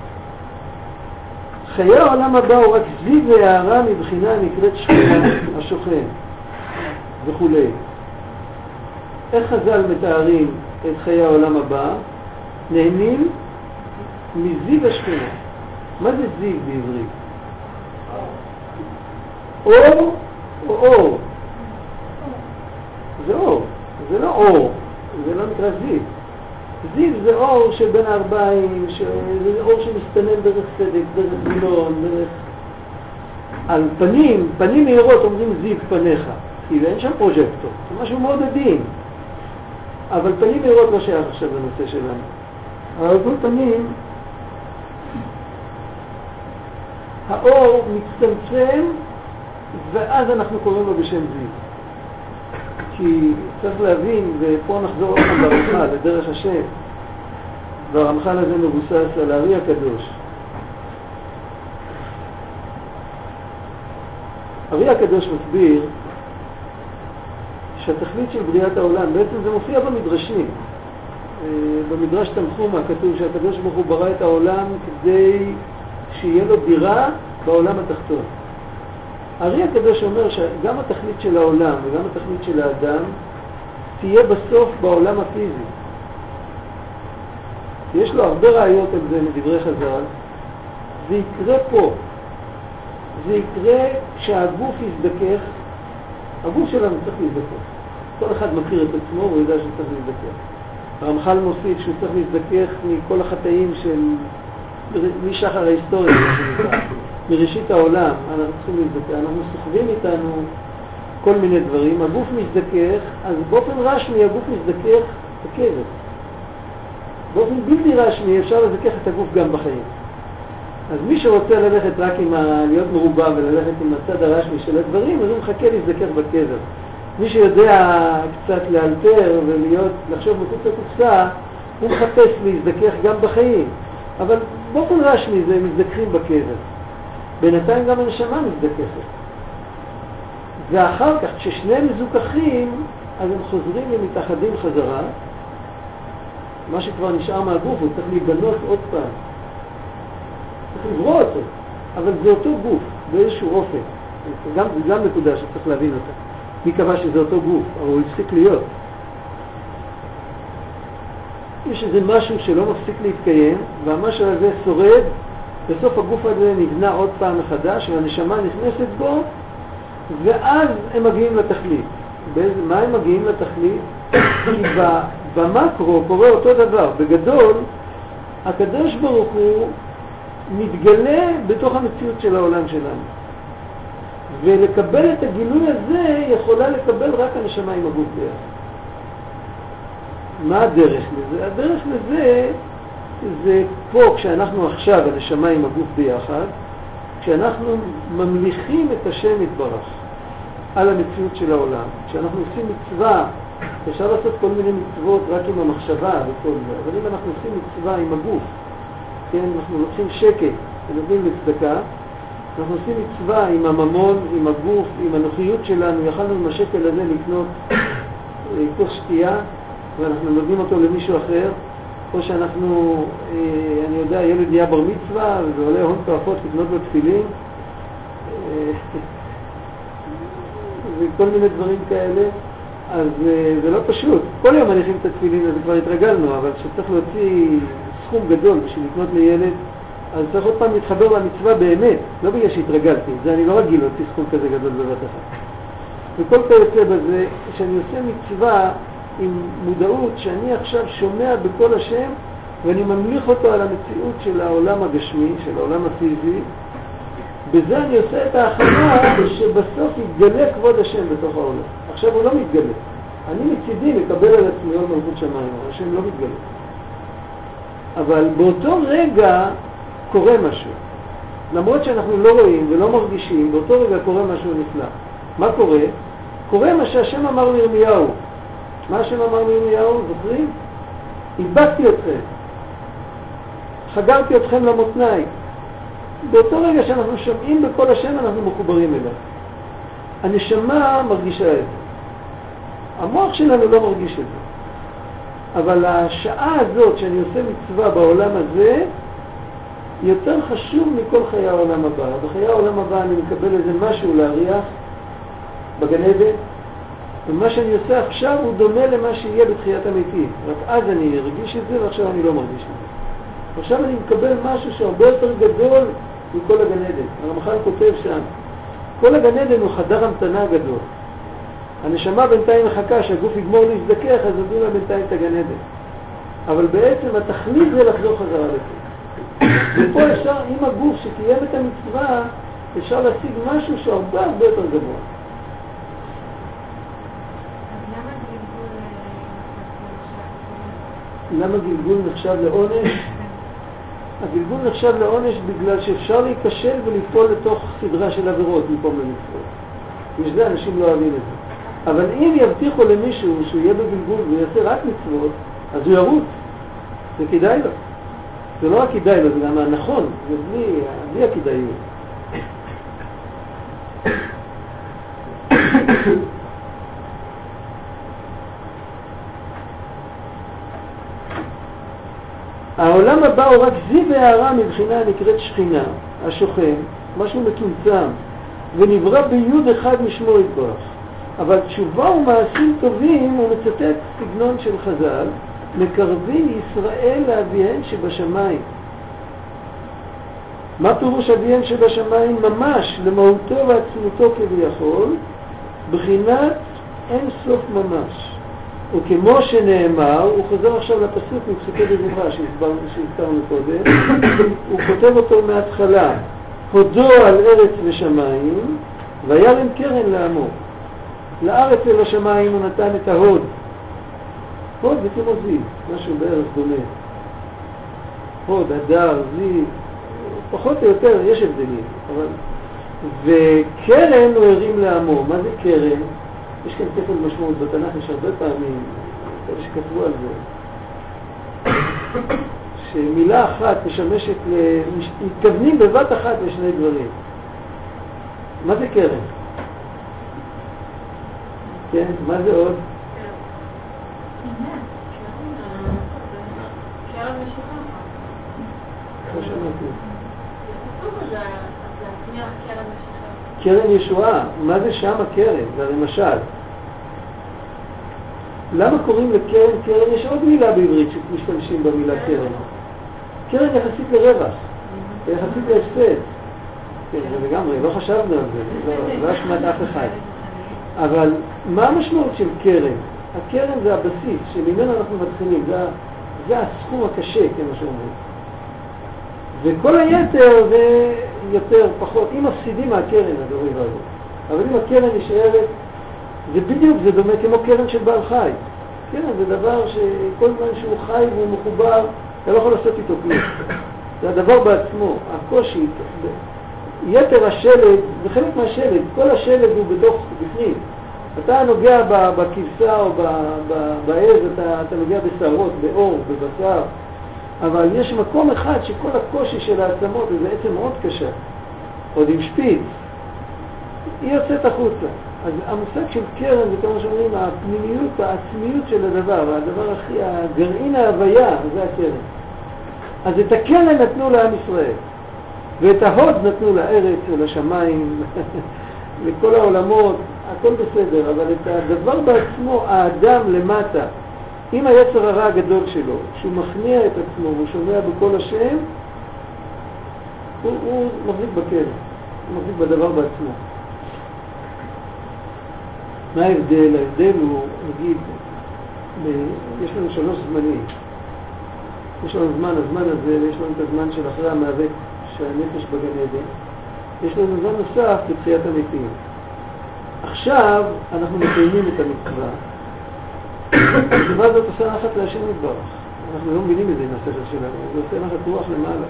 חיי העולם הבא הוא רק זיו והערה מבחינה נקראת שכינה, השוכן וכו'. איך חז"ל מתארים את חיי העולם הבא? נהנים מזיו השכינה. מה זה זיו בעברית? אור או אור? זה אור, זה לא אור, זה לא נקרא זיו. זיו זה אור שבין הארבעים, זה אור שמסתנן דרך צדק, דרך מילון, דרך... על פנים, פנים מהירות אומרים זיו פניך, כי אין שם פרוז'קטור, זה משהו מאוד עדין. אבל פנים מהירות לא שייך עכשיו לנושא שלנו. אבל כל פנים, האור מצטמצם ואז אנחנו קוראים לו בשם זיו. כי צריך להבין, ופה נחזור עוד פעם ברמח"ל, לדרך השם, והרמח"ל הזה מבוסס על הארי הקדוש. הארי הקדוש מסביר שהתכלית של בריאת העולם, בעצם זה מופיע במדרשים. במדרש תנחומא כתוב שהקדוש ברוך הוא ברא את העולם כדי שיהיה לו דירה בעולם התחתון. הארי הקדוש אומר שגם התכלית של העולם וגם התכלית של האדם תהיה בסוף בעולם הפיזי. יש לו הרבה ראיות על זה מדברי חז"ל. זה יקרה פה. זה יקרה כשהגוף יזדכך. הגוף שלנו צריך להזדכך. כל אחד מכיר את עצמו והוא יודע שהוא צריך להזדכך. הרמח"ל מוסיף שהוא צריך להזדכך מכל החטאים של משחר ההיסטוריה, מראשית העולם. אנחנו צריכים להזדכך. אנחנו סוחבים איתנו כל מיני דברים. הגוף מזדכך, אז באופן רשמי הגוף מזדכך בקבר. באופן בלתי רשמי אפשר לזכך את הגוף גם בחיים. אז מי שרוצה ללכת רק עם להיות מרובע וללכת עם הצד הרשמי של הדברים, אז הוא מחכה להזדכך בקבר. מי שיודע קצת לאלתר לחשוב מחוץ לקופסה, הוא מחפש להזדכך גם בחיים. אבל באופן רשמי זה מזדככים בקבר. בינתיים גם הנשמה מזדככת. ואחר כך, כששניהם מזוכחים, אז הם חוזרים ומתאחדים חזרה. מה שכבר נשאר מהגוף, הוא צריך להיבנות עוד פעם. צריך לברוא אותו, אבל זה אותו גוף, באיזשהו אופן. זה גם נקודה שצריך להבין אותה. מי קבע שזה אותו גוף, אבל הוא הפסיק להיות. יש איזה משהו שלא מפסיק להתקיים, והמשהו הזה שורד, בסוף הגוף הזה נבנה עוד פעם מחדש, והנשמה נכנסת בו, ואז הם מגיעים לתכלית. מה הם מגיעים לתכלית? כי במקרו קורה אותו דבר. בגדול, הקדוש ברוך הוא מתגלה בתוך המציאות של העולם שלנו. ולקבל את הגילוי הזה יכולה לקבל רק הנשמה עם הגוף ביחד. מה הדרך לזה? הדרך לזה זה פה כשאנחנו עכשיו הנשמה עם הגוף ביחד, כשאנחנו ממליכים את השם יתברך על המציאות של העולם. כשאנחנו עושים מצווה, אפשר לעשות כל מיני מצוות רק עם המחשבה וכל זה, אבל אם אנחנו עושים מצווה עם הגוף, כן, אנחנו לוקחים שקל ונותנים לצדקה, אנחנו עושים מצווה עם הממון, עם הגוף, עם הנוחיות שלנו, יכולנו עם השקל הזה לקנות כוס שתייה, ואנחנו נותנים אותו למישהו אחר, או שאנחנו, אני יודע, ילד נהיה בר מצווה, וזה עולה הון תועפות לקנות לו תפילין, וכל מיני דברים כאלה, אז זה לא פשוט. כל יום מניחים את התפילין, אז כבר התרגלנו, אבל כשצריך להוציא סכום גדול בשביל לקנות לילד, אז צריך עוד פעם להתחבר למצווה באמת, לא בגלל שהתרגלתי, זה אני לא רגיל להוציא סכום כזה גדול בבת אחת. וכל פעם יוצא בזה שאני עושה מצווה עם מודעות שאני עכשיו שומע בכל השם, ואני ממליך אותו על המציאות של העולם הגשמי, של העולם הפיזי. בזה אני עושה את ההכנה שבסוף יתגלה כבוד השם בתוך העולם. עכשיו הוא לא מתגלה. אני מצידי לקבל על עצמי עוד מלכות שמיים, השם לא מתגלה. אבל באותו רגע קורה משהו. למרות שאנחנו לא רואים ולא מרגישים, באותו רגע קורה משהו נפלא. מה קורה? קורה מה שהשם אמר לירמיהו. מה השם אמר לירמיהו? זוכרים? איבדתי אתכם. חגרתי אתכם למותניים. באותו רגע שאנחנו שומעים בכל השם, אנחנו מחוברים אליו. הנשמה מרגישה את זה. המוח שלנו לא מרגיש את זה. אבל השעה הזאת שאני עושה מצווה בעולם הזה, יותר חשוב מכל חיי העולם הבא. בחיי העולם הבא אני מקבל איזה משהו להריח בגן עדן, ומה שאני עושה עכשיו הוא דומה למה שיהיה בתחיית המתים. רק אז אני ארגיש את זה, ועכשיו אני לא מרגיש את זה. עכשיו אני מקבל משהו שהרבה יותר גדול מכל הגן עדן. הרמח"ל כותב שם, כל הגן עדן הוא חדר המתנה גדול. הנשמה בינתיים מחכה שהגוף יגמור להזדכך, אז נותנים לה בינתיים את הגן עדן. אבל בעצם התכלית זה לחזור חזרה לזה. ופה אפשר, עם הגוף שקיים את המצווה, אפשר להשיג משהו שהרבה הרבה יותר גבוה. למה גלגול נחשב לעונש? הגלגול נחשב לעונש בגלל שאפשר להיכשל ולפעול לתוך סדרה של עבירות במקום למצוות. בשביל זה אנשים לא אוהבים את זה. אבל אם יבטיחו למישהו שהוא יהיה בגלגול ויעשה רק מצוות, אז הוא ירוץ. זה כדאי לו. זה לא רק כדאי לו, זה גם הנכון, זה בלי הכדאיות. העולם הבא הוא רק זיו הערה מבחינה נקראת שכינה, השוכן, משהו מצומצם, ונברא ביוד אחד משמו יתברך. אבל תשובה ומעשים טובים הוא מצטט סגנון של חז"ל, מקרבים ישראל לאביהם שבשמיים. מה פירוש אביהם שבשמיים? ממש למהותו ועצמותו כביכול, בחינת אין סוף ממש. וכמו שנאמר, הוא חוזר עכשיו לפסוק מפסוקי דזמרה שהזכרנו קודם, הוא כותב אותו מההתחלה, הודו על ארץ ושמיים, וירם קרן לעמו. לארץ ולשמיים הוא נתן את ההוד. הוד זה כמו זיו, משהו בערך דומה. הוד, הדר, זיו, פחות או יותר יש הבדלים, אבל... וקרן הוא הרים לעמו. מה זה קרן? יש כאן כפל משמעות בתנ"ך, יש הרבה פעמים, כאלה שכתבו על זה, שמילה אחת משמשת, מתכוונים בבת אחת לשני דברים. מה זה קרן? כן, מה זה עוד? קרן משיכה. לא שמעתי. קרן קרן ישועה, מה זה שם הקרן? זה הרי משל. למה קוראים לקרן קרן? יש עוד מילה בעברית שמשתמשים במילה קרן. קרן יחסית לרווח, יחסית להפסד. כן, זה לגמרי, לא חשבנו על זה, לא אשמת אף אחד. אבל מה המשמעות של קרן? הקרן זה הבסיס שממנו אנחנו מתחילים, זה הסכום הקשה, כמו שאומרים. וכל היתר זה יותר פחות, אם מפסידים מהקרן, אז אורי ואבו. אבל אם הקרן נשארת, זה בדיוק, זה דומה כמו קרן של בעל חי. קרן זה דבר שכל זמן שהוא חי והוא מחובר, אתה לא יכול לעשות איתו כלום. זה הדבר בעצמו, הקושי, יתר השלד, זה חלק מהשלד, כל השלד הוא בפנים. אתה נוגע בכבשה או בעז, אתה נוגע בשערות, באור, בבשר, אבל יש מקום אחד שכל הקושי של העצמות, וזה עצם מאוד קשה, עוד עם שפיץ, היא יוצאת החוצה. אז המושג של קרן זה כמו שאומרים, הפנימיות, העצמיות של הדבר, הדבר הכי, הגרעין ההוויה, זה הקרן. אז את הקרן נתנו לעם ישראל, ואת ההוד נתנו לארץ ולשמיים, לכל העולמות, הכל בסדר, אבל את הדבר בעצמו, האדם למטה, עם היצר הרע הגדול שלו, שהוא מכניע את עצמו והוא שומע בכל השם, הוא מחזיק בקרן, הוא מחזיק בדבר בעצמו. מה ההבדל? ההבדל הוא, נגיד, יש לנו 3 זמנים. יש לנו זמן, הזמן הזה, ויש לנו את הזמן של אחרי המוות, שהנפש בגן עדן. יש לנו זמן נוסף בתחיית המתים. עכשיו אנחנו מקיימים את המצווה. המצווה הזאת עושה נחת להשם יתברך. אנחנו לא מבינים את זה עם השכל שלנו, זה עושה נחת רוח למעלה.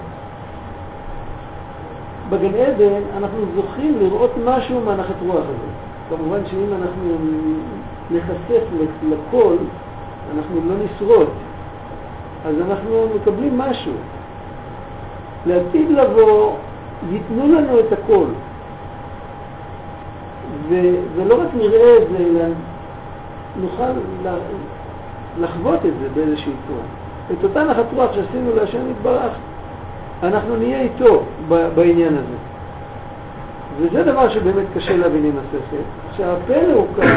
בגן עדן אנחנו זוכים לראות משהו מהנחת רוח הזה. כמובן שאם אנחנו נחשף לכל, אנחנו לא נשרוד. אז אנחנו מקבלים משהו. לעתיד לבוא, ייתנו לנו את הכל. ולא רק נראה את זה, אלא נוכל לחוות את זה באיזושהי צורה. את אותה נחת רוח שעשינו להשם יתברך, אנחנו נהיה איתו בעניין הזה. וזה דבר שבאמת קשה להבין עם השכל. שהפלא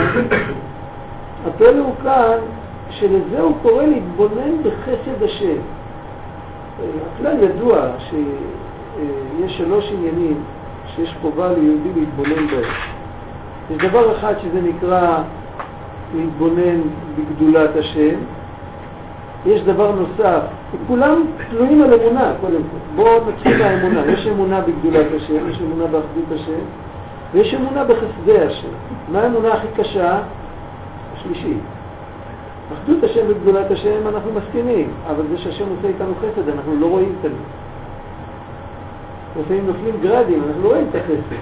הוא כאן, שלזה הוא קורא להתבונן בחסד השם. הכלל ידוע שיש 3 עניינים שיש חובה ליהודי להתבונן בהם. יש דבר אחד שזה נקרא להתבונן בגדולת השם. יש דבר נוסף, כולם תלויים על אמונה קודם כל. בואו נתחיל מהאמונה. יש אמונה בגדולת השם, יש אמונה באחדות השם, ויש אמונה בחסדי השם. מה האמונה הכי קשה? השלישית. אחדות השם וגדולת השם אנחנו מסכימים, אבל זה שהשם עושה איתנו חסד, אנחנו לא רואים כאן. לפעמים נופלים גרדים, אנחנו לא רואים את החסד.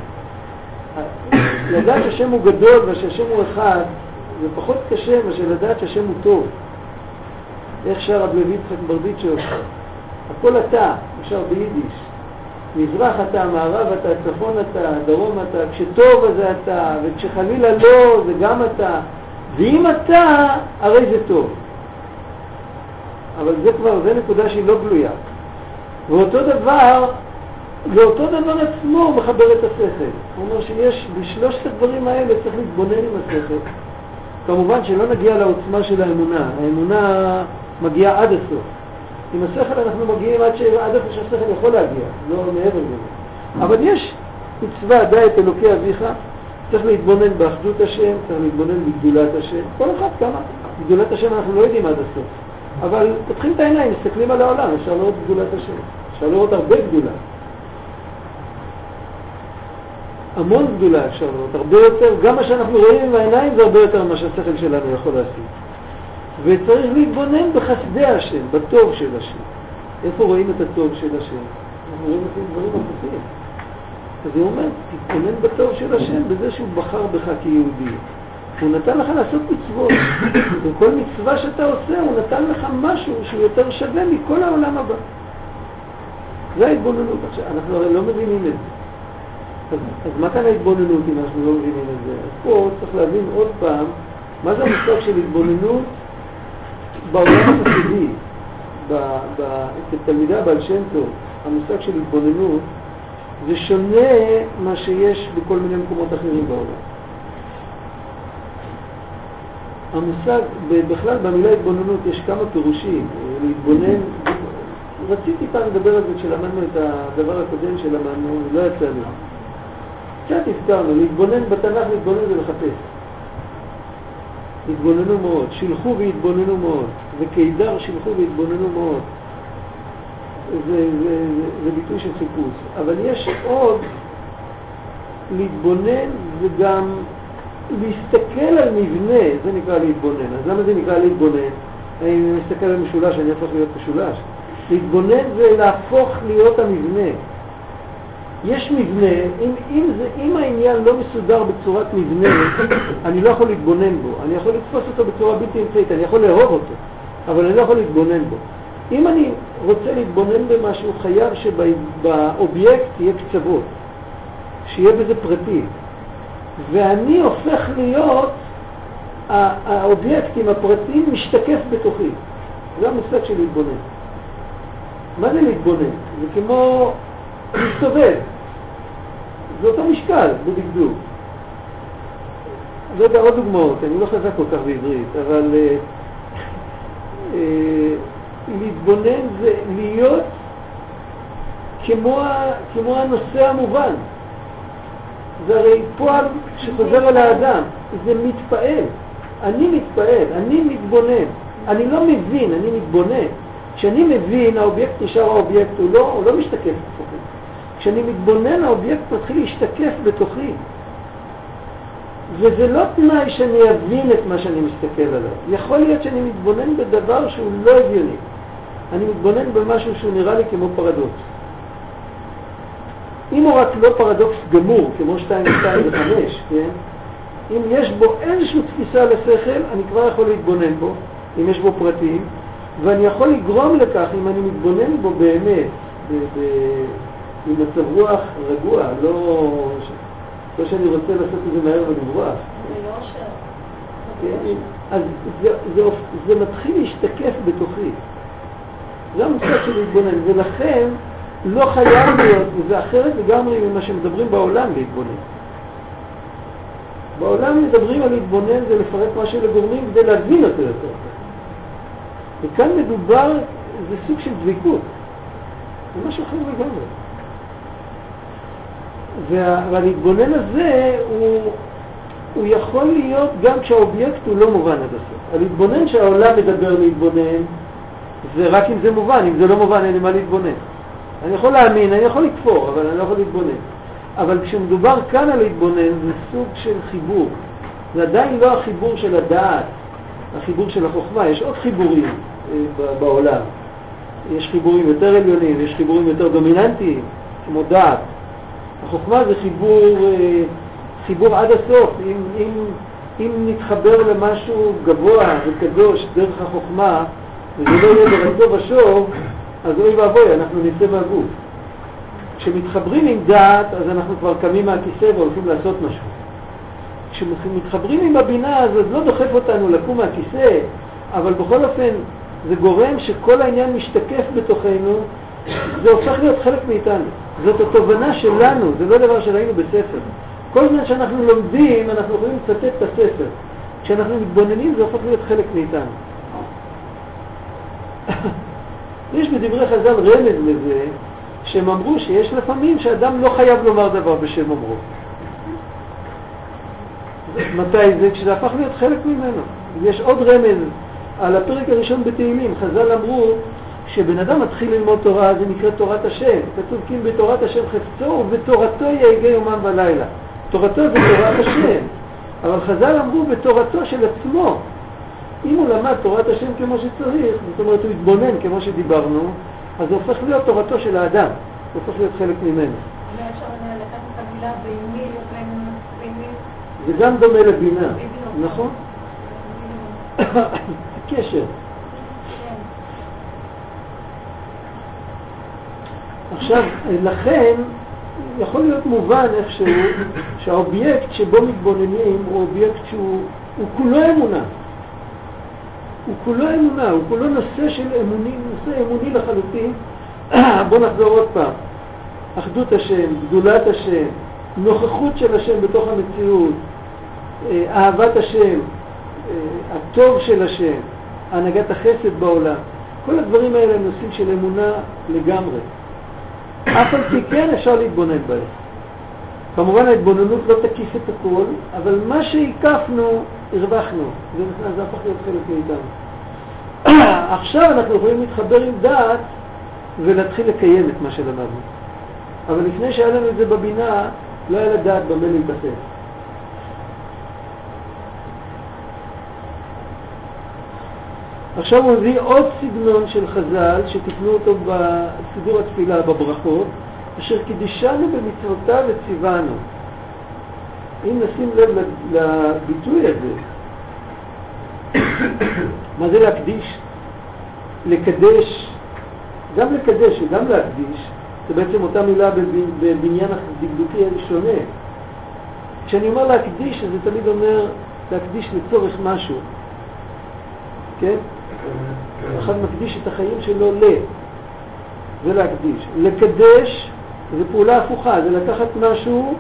לדעת שהשם הוא גדול ושהשם הוא אחד, זה פחות קשה מאשר לדעת שהשם הוא טוב. איך שר רב לוי יצחק ברדיצ'וב, הכל אתה, אפשר ביידיש. מזרח אתה, מערב אתה, צפון אתה, דרום אתה, כשטוב אז זה אתה, וכשחלילה לא זה גם אתה, ואם אתה, הרי זה טוב. אבל זה כבר, זה נקודה שהיא לא גלויה. ואותו דבר, לאותו דבר עצמו הוא מחבר את השכל. הוא אומר שיש בשלושת הדברים האלה צריך להתבונן עם השכל. כמובן שלא נגיע לעוצמה של האמונה. האמונה מגיעה עד הסוף. עם השכל אנחנו מגיעים עד איפה שהשכל יכול להגיע, לא מעבר לזה. אבל יש מצווה, דע את אלוקי אביך, צריך להתבונן באחדות השם, צריך להתבונן בגדולת השם. כל אחד כמה. גדולת השם אנחנו לא יודעים עד הסוף. אבל פתחים את העיניים, מסתכלים על העולם, אפשר לראות גדולת השם. אפשר לראות הרבה גדולה. המון גדולה אפשר לראות, הרבה יותר, גם מה שאנחנו רואים עם העיניים זה הרבה יותר ממה שהשכל שלנו יכול להשיג. וצריך להתבונן בחסדי השם, בטוב של השם. איפה רואים את הטוב של השם? אנחנו רואים לפעמים דברים הפוכים. אז הוא אומר, תתבונן בטוב של השם בזה שהוא בחר בך כיהודי. הוא נתן לך לעשות מצוות. וכל מצווה שאתה עושה, הוא נתן לך משהו שהוא יותר שווה מכל העולם הבא. זה ההתבוננות. עכשיו, אנחנו הרי לא מבינים את זה. אז מה כאן ההתבוננות אם אנחנו לא מבינים את זה? אז פה צריך להבין עוד פעם, מה זה המושג של התבוננות בעולם החסידי, כתלמידי הבעל שם טוב, המושג של התבוננות זה שונה מה שיש בכל מיני מקומות אחרים בעולם. המושג, בכלל במילה התבוננות יש כמה פירושים. להתבונן, רציתי פעם לדבר על זה כשלמדנו את הדבר הקודם שלמדנו, לא יצא לי. קצת הזכרנו, להתבונן בתנ"ך, להתבונן זה לחפש. התבוננו מאוד, שילחו והתבוננו מאוד, וקידר שילחו והתבוננו מאוד. זה ביטוי של חיפוש. אבל יש עוד להתבונן וגם להסתכל על מבנה, זה נקרא להתבונן. אז למה זה נקרא להתבונן? אני מסתכל על משולש, אני הפוך להיות משולש. להתבונן זה להפוך להיות המבנה. יש מבנה, אם העניין לא מסודר בצורת מבנה, אני לא יכול להתבונן בו. אני יכול לתפוס אותו בצורה בלתי אמצעית, אני יכול לאהוב אותו, אבל אני לא יכול להתבונן בו. אם אני רוצה להתבונן במשהו, חייב שבאובייקט יהיה קצוות, שיהיה בזה פרטים. ואני הופך להיות, האובייקט עם הפרטים משתקף בתוכי. זה המושג של להתבונן. מה זה להתבונן? זה כמו להסתובב. זה אותו משקל בדקדוק. לא יודע עוד דוגמאות, אני לא חזק כל כך בעברית, אבל להתבונן זה להיות כמו הנושא המובן. זה הרי פועל שחוזר על האדם, זה מתפעל. אני מתפעל, אני מתבונן. אני לא מבין, אני מתבונן. כשאני מבין, האובייקט נשאר האובייקט, הוא לא משתקף בתוכי. כשאני מתבונן, האובייקט מתחיל להשתקף בתוכי. וזה לא תנאי שאני אבין את מה שאני מסתכל עליו. יכול להיות שאני מתבונן בדבר שהוא לא הגיוני. אני מתבונן במשהו שהוא נראה לי כמו פרדוקס. אם הוא רק לא פרדוקס גמור, כמו 2 ו-5, כן? אם יש בו איזושהי תפיסה לשכל, אני כבר יכול להתבונן בו, אם יש בו פרטים, ואני יכול לגרום לכך, אם אני מתבונן בו באמת, עם מצב רוח רגוע, לא שאני רוצה לעשות את זה מהר ולברוח. כן? אז זה מתחיל להשתקף בתוכי. זה המושג של להתבונן, ולכן לא חייב להיות, וזה אחרת לגמרי ממה שמדברים בעולם להתבונן. בעולם מדברים על להתבונן, זה לפרט משהו לגורמים כדי להבין אותו יותר. וכאן מדובר, זה סוג של דביקות. זה משהו אחר לגמרי. והלהתבונן הזה הוא יכול להיות גם כשהאובייקט הוא לא מובן עד הסוף. הלהתבונן שהעולם מדבר להתבונן, זה רק אם זה מובן, אם זה לא מובן אין לי מה להתבונן. אני יכול להאמין, אני יכול לכפור, אבל אני לא יכול להתבונן. אבל כשמדובר כאן על להתבונן, זה סוג של חיבור. זה עדיין לא החיבור של הדעת, החיבור של החוכמה. יש עוד חיבורים בעולם. יש חיבורים יותר עליונים, יש חיבורים יותר דומיננטיים, כמו דעת. החוכמה זה חיבור עד הסוף. אם נתחבר למשהו גבוה וקדוש דרך החוכמה, וזה לא יהיה ברצו ושוב, אז אוי ואבוי, אנחנו נצא מהגוף. כשמתחברים עם דעת, אז אנחנו כבר קמים מהכיסא והולכים לעשות משהו. כשמתחברים עם הבינה, אז לא דוחף אותנו לקום מהכיסא, אבל בכל אופן זה גורם שכל העניין משתקף בתוכנו, זה הופך להיות חלק מאיתנו. זאת התובנה שלנו, זה לא דבר שראינו בספר. כל זמן שאנחנו לומדים, אנחנו יכולים לצטט את הספר. כשאנחנו מתבוננים, זה הופך להיות חלק מאיתנו. יש בדברי חז"ל רמז לזה, שהם אמרו שיש לפעמים שאדם לא חייב לומר דבר בשם אומרו. מתי זה? כשזה הפך להיות חלק ממנו. יש עוד רמז על הפרק הראשון בתהילים. חז"ל אמרו שבן אדם מתחיל ללמוד תורה, זה נקרא תורת השם. כתוב כי בתורת השם חפצו ובתורתו יהגה יומם ולילה. תורתו זה תורת השם. אבל חז"ל אמרו בתורתו של עצמו. אם הוא למד תורת השם כמו שצריך, זאת אומרת הוא התבונן כמו שדיברנו, אז זה הופך להיות תורתו של האדם. זה הופך להיות חלק ממנו. אולי אפשר לקחת את המילה בימי לבין בימי. זה גם דומה לבינה, נכון? קשר. עכשיו, לכן יכול להיות מובן איכשהו שהאובייקט שבו מתבוננים הוא אובייקט שהוא כולו אמונה. הוא כולו אמונה, הוא כולו נושא של אמוני, נושא אמוני לחלוטין. בוא נחזור עוד פעם. אחדות השם, גדולת השם, נוכחות של השם בתוך המציאות, אהבת השם, הטוב של השם, הנהגת החסד בעולם. כל הדברים האלה הם נושאים של אמונה לגמרי. אף על פי כן אפשר להתבונן בהם. כמובן ההתבוננות לא תקיף את הכל, אבל מה שהיקפנו, הרווחנו. זה הפך להיות חלק מאיתנו. עכשיו אנחנו יכולים להתחבר עם דעת ולהתחיל לקיים את מה שלמדנו. אבל לפני שהיה לנו את זה בבינה, לא היה לדעת במה להתאחד. עכשיו הוא מביא עוד סגנון של חז"ל שתקנו אותו בסידור התפילה בברכות, אשר קידשנו במצוותיו וציוונו. אם נשים לב לביטוי הזה, מה זה להקדיש? לקדש, גם לקדש וגם להקדיש, זה בעצם אותה מילה בבניין הדקדוקי שונה. כשאני אומר להקדיש, זה תמיד אומר להקדיש לצורך משהו. כן? אחד מקדיש את החיים שלו זה להקדיש. לקדש זה פעולה הפוכה, זה לקחת משהו,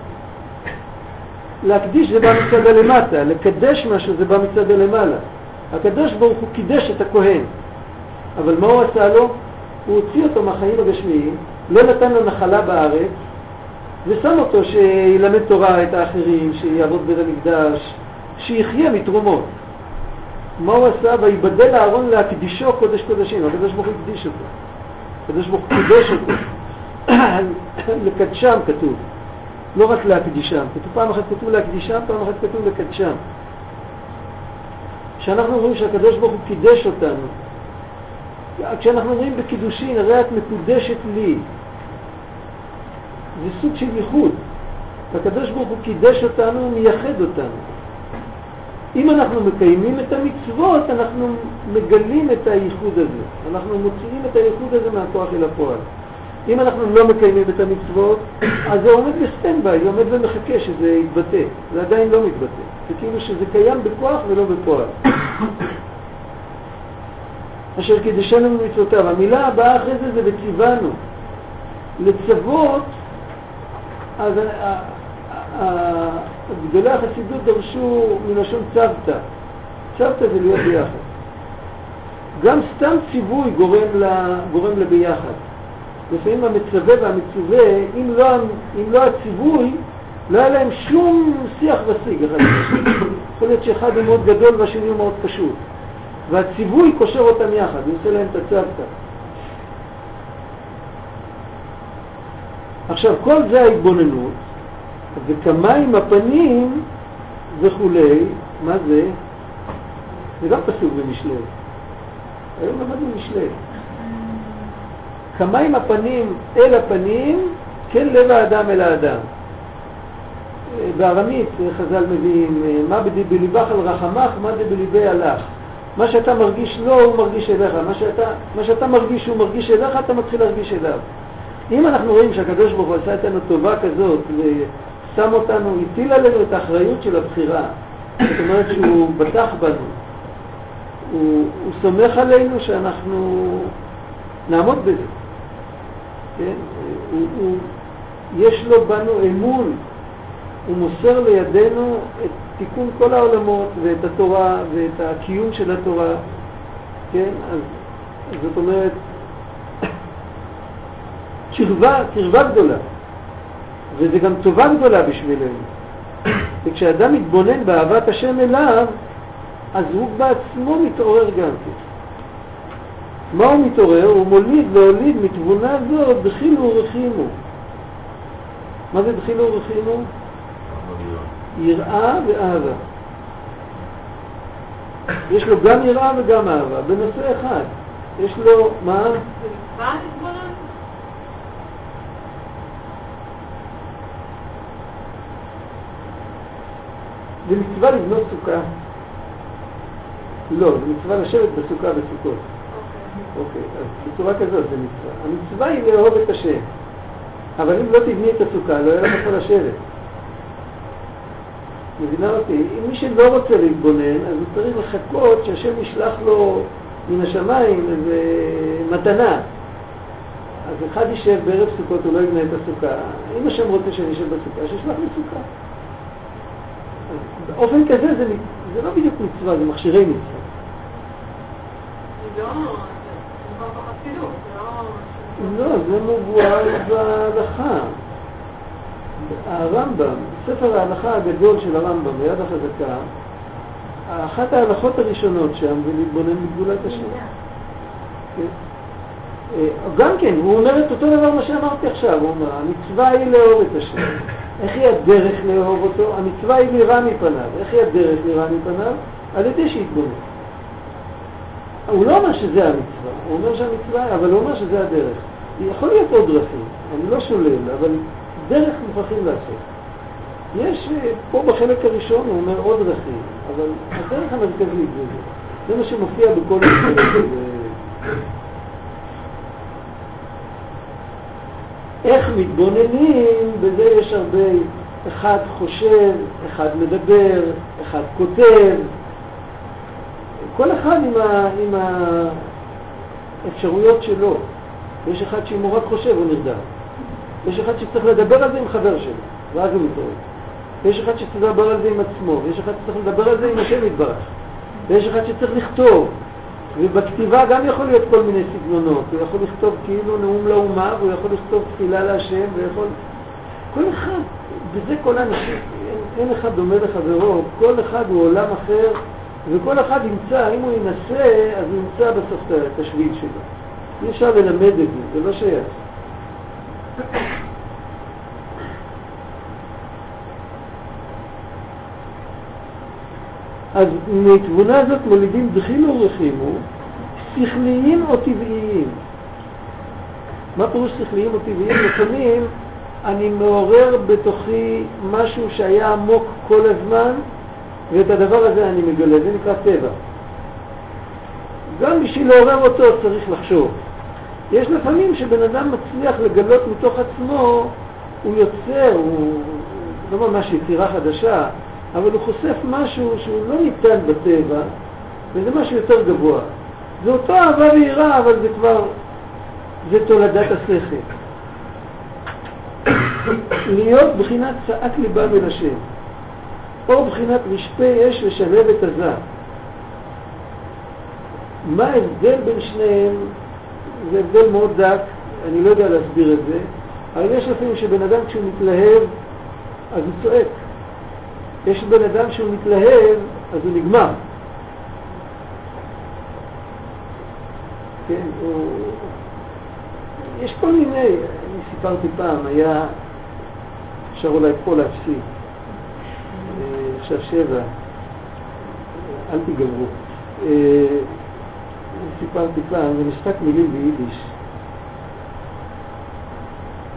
להקדיש זה בא מצד הלמטה, לקדש משהו זה בא מצד הלמעלה. הקדוש ברוך הוא קידש את הכהן, אבל מה הוא עשה לו? הוא הוציא אותו מהחיים הגשמיים, לא נתן לו נחלה בארץ, ושם אותו שילמד תורה את האחרים, שיעבוד בית המקדש, שיחיה מתרומות. מה הוא עשה? ויבדל הארון להקדישו קודש קודשים. הקדוש ברוך הוא הקדיש אותו. הקדוש ברוך הוא קידש אותו. לקדשם כתוב. לא רק להקדישם. כתוב פעם אחת כתוב להקדישם, פעם אחת כתוב לקדשם. כשאנחנו אומרים שהקדוש ברוך הוא קידש אותנו, כשאנחנו אומרים בקידושין, הרי את מקודשת לי. זה סוג של ייחוד. הקדוש ברוך הוא קידש אותנו, מייחד אותנו. אם אנחנו מקיימים את המצוות, אנחנו מגלים את הייחוד הזה. אנחנו מוציאים את הייחוד הזה מהכוח אל הפועל. אם אנחנו לא מקיימים את המצוות, אז זה עומד בסטנדביי, זה עומד ומחכה שזה יתבטא. זה עדיין לא מתבטא. זה כאילו שזה קיים בכוח ולא בפועל. אשר קידשנו במצוותיו. המילה הבאה אחרי זה בציוונו. לצוות, אז גדולי החסידות דרשו מלשון צוותא. צוותא זה להיות ביחד. גם סתם ציווי גורם לביחד. לפעמים המצווה והמצווה, אם לא הציווי, לא היה להם שום שיח ושיג אחד. יכול להיות שאחד הוא מאוד גדול והשני הוא מאוד פשוט. והציווי קושר אותם יחד, הוא עושה להם את הצוותא. עכשיו, כל זה ההתבוננות, וכמים הפנים וכולי, מה זה? זה גם פסוק במשלי. היום למדנו משלי. מה זה כמים הפנים וכולי? זה גם פסוק במשלי. היום למדנו משלי. מה זה כמים הפנים וכולי? זה גם פסוק במשלי. היום למדנו משלי. מה זה כמים הפנים וכולי? זה גם פסוק במשלי. היום למדנו משלי. מה זה כמים הפנים וכולי? זה גם פסוק במשלי. היום למדנו משלי. מה זה כמים הפנים וכולי? זה גם פסוק במשלי. היום למדנו משלי. כמים הפנים אל הפנים, כן לב האדם אל האדם. בארמית חז"ל מביאים, מה בליבך על רחמך, מה בליבי הלך. מה שאתה מרגיש לו, הוא מרגיש אליך. מה שאתה מרגיש, הוא מרגיש אליך, אתה מתחיל להרגיש אליו. אם אנחנו רואים שהקדוש ברוך הוא עשה איתנו טובה כזאת, ושם אותנו, הטיל עלינו את האחריות של הבחירה, זאת אומרת שהוא בטח בנו, הוא סומך עלינו שאנחנו נעמוד בזה. כן? יש לו בנו אמון, הוא מוסר לידינו את תיקון כל העולמות ואת התורה ואת הקיום של התורה. כן? אז זאת אומרת, קרבה גדולה, וזה גם טובה גדולה בשבילנו. וכשאדם מתבונן באהבת השם אליו, אז הוא בעצמו מתעורר גם כן. מה הוא מתעורר? הוא מוליד והוליד מתבונה זו דחילו ורחימו. מה זה דחילו ורחימו? יראה ואהבה. יש לו גם יראה וגם אהבה, בנושא אחד. יש לו, מה? זה מצווה להתבונן? זה מצווה לבנות סוכה. לא, זה מצווה לשבת בסוכה בסוכות. אוקיי, אז בצורה כזאת זה מצווה. המצווה היא לאהוב את השם. אבל אם לא תבני את הסוכה, לא יהיה לך פה לשבת. מבינה אותי? אם מי שלא רוצה להתבונן, אז הוא צריך לחכות שהשם ישלח לו מן השמיים איזה מתנה. אז אחד יישב בערב סוכות, הוא לא יבנה את הסוכה. אם השם רוצה שאני אשב בסוכה, שישלח לי סוכה. באופן כזה זה לא בדיוק מצווה, זה מכשירי מצווה. לא, זה כבר בחסידות, לא, זה מבואר בהלכה. הרמב"ם, ספר ההלכה הגדול של הרמב"ם, ביד החזקה, אחת ההלכות הראשונות שם זה להתבונן בגדולת השם. גם כן, הוא אומר את אותו דבר מה שאמרתי עכשיו, הוא אומר, המצווה היא לאהוב את השם. איך היא הדרך לאהוב אותו? המצווה היא ליראה מפניו. איך היא הדרך ליראה מפניו? על ידי שיתבונן. הוא לא אומר שזה המצווה, הוא אומר שהמצווה, אבל הוא אומר שזה הדרך. יכול להיות עוד דרכים, אני לא שולל, אבל דרך מוכרחים לעשות. יש פה בחלק הראשון, הוא אומר עוד דרכים, אבל הדרך המרכזית זה זה. זה מה שמופיע בכל הדרך. איך מתבוננים, בזה יש הרבה, אחד חושב, אחד מדבר, אחד כותב, כל אחד עם האפשרויות שלו. יש אחד שאם הוא רק חושב הוא נרדם. יש אחד שצריך לדבר על זה עם חבר שלו, ואז הוא מתעורר. יש אחד שצריך לדבר על זה עם עצמו, ויש אחד שצריך לדבר על זה עם השם יתברך. ויש אחד שצריך לכתוב, ובכתיבה גם יכול להיות כל מיני סגנונות. הוא יכול לכתוב כאילו נאום לאומה, והוא יכול לכתוב תפילה להשם, ויכול... כל אחד, בזה כל האנשים, אין אחד דומה לחברו, כל אחד הוא עולם אחר, וכל אחד ימצא, אם הוא ינסה, אז הוא ימצא בסוף את השביל שלו. אי אפשר ללמד את זה, זה לא שייך. אז מתבונה הזאת מולידים דחילו ורחימו, שכליים או טבעיים. מה פירוש שכליים או טבעיים? לפעמים אני מעורר בתוכי משהו שהיה עמוק כל הזמן, ואת הדבר הזה אני מגלה, זה נקרא טבע. גם בשביל לעורר אותו צריך לחשוב. יש לפעמים שבן אדם מצליח לגלות מתוך עצמו, הוא יוצר, הוא לא ממש יצירה חדשה, אבל הוא חושף משהו שהוא לא ניתן בטבע, וזה משהו יותר גבוה. זה אותו אהבה ויראה, אבל זה כבר, זה תולדת השכל. להיות בחינת צעק ליבם אל השם, או בחינת רשפי אש ושלבת עזה. מה ההבדל בין שניהם? זה הבדל מאוד דק, אני לא יודע להסביר את זה, אבל יש לפעמים שבן אדם כשהוא מתלהב, אז הוא צועק. יש בן אדם שהוא מתלהב, אז הוא נגמר. כן, יש כל מיני, אני סיפרתי פעם, היה, אפשר אולי פה להפסיק, עכשיו 7, אל תיגמרו. סיפרתי פעם, זה משחק מילים ביידיש.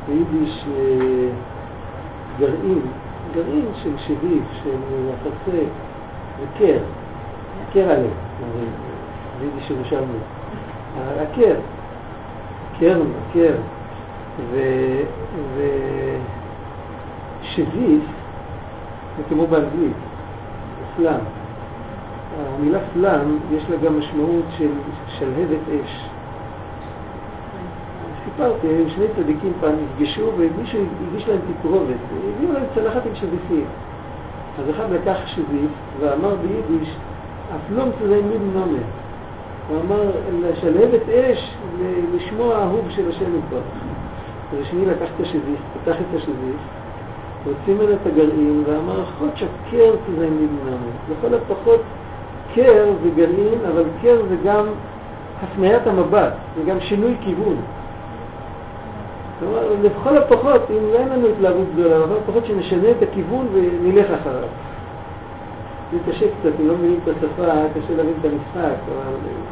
ביידיש גרעין של שביב, של יחסי, וקר, קר עליהם, ביידיש ירושלמי, הקר, קר, ושביב, זה כמו באנגלית, פלאם. המילה פלאם יש לה גם משמעות של שלהבת אש. סיפרתי, שני צדיקים פעם נפגשו ומישהו הגיש להם תפרובת, הביאו להם צלחת עם שביפים. אז אחד לקח שביף ואמר ביידיש, אפלום צזיין מיד נומה. הוא אמר, לשלהבת אש, לשמוע האהוב של השם יתברך. אז השני לקח את השביף, פתח את השביף, הוציא ממנו את הגרעין ואמר, אחות שקר צזיין מיד נומה. לכל הפחות קר זה גרעין, אבל קר זה גם הפניית המבט, זה גם שינוי כיוון. זאת אומרת, לכל הפחות, אם אין לנו התלהבות גדולה, לכל הפחות שנשנה את הכיוון ונלך אחריו. זה קשה קצת, אם לא מבינים את השפה, קשה להבין את המשחק, אבל...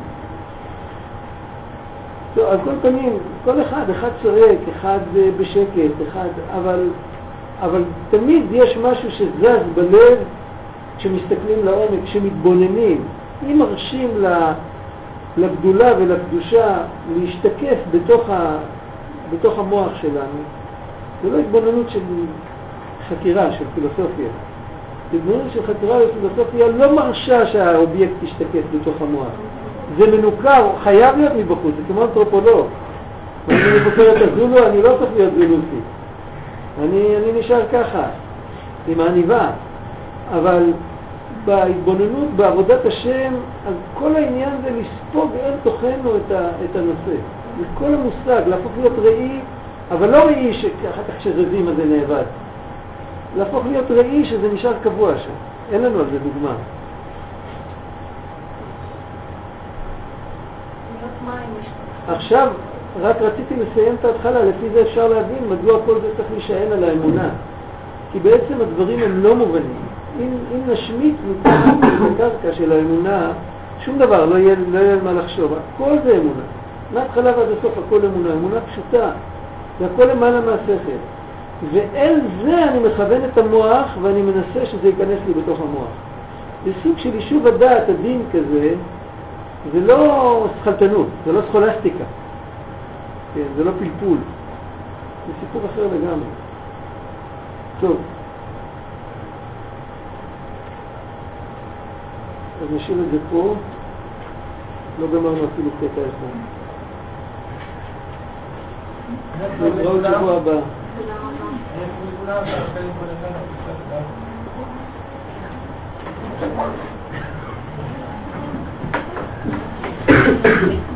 טוב, על כל פנים, כל אחד צועק, אחד בשקט, אבל תמיד יש משהו שזז בלב כשמסתכלים לעומק, כשמתבוננים. אם מרשים לגדולה ולקדושה להשתקף בתוך המוח שלנו, זה לא התבוננות של חקירה, של פילוסופיה. התבוננות של חקירה ופילוסופיה לא מרשה שהאובייקט ישתקף בתוך המוח. זה מנוכר, חייב להיות מבחוץ, זה כמו אנתרופולוג. ואם אני חוקר את הזולו, אני לא צריך להיות זולוסי. אני נשאר ככה, עם העניבה. אבל בהתבוננות, בעבודת השם, אז כל העניין זה לספוג אל תוכנו את הנושא. זה כל המושג, להפוך להיות ראי, אבל לא ראי שאחר כך כשזזים אז זה נאבד. להפוך להיות ראי שזה נשאר קבוע שם. אין לנו על זה דוגמה. עכשיו, רק רציתי לסיים את ההתחלה, לפי זה אפשר להבין מדוע כל זה צריך להישען על האמונה. כי בעצם הדברים הם לא מובנים. אם נשמיט מתחת לקרקע של האמונה, שום דבר, לא יהיה מה לחשוב. הכל זה אמונה. מההתחלה ועד הסוף הכל אמונה. אמונה פשוטה. זה הכל למעלה מהשכל. ואל זה אני מכוון את המוח ואני מנסה שזה ייכנס לי בתוך המוח. זה סוג של יישוב הדעת, הדין כזה, זה לא סחלטנות, זה לא סכולסטיקה. כן, זה לא פלפול. זה סיפור אחר לגמרי. טוב. אז נשאיר את זה פה. לא גמרנו אפילו קטע אחד. נתראות שבוע הבא. Thank you.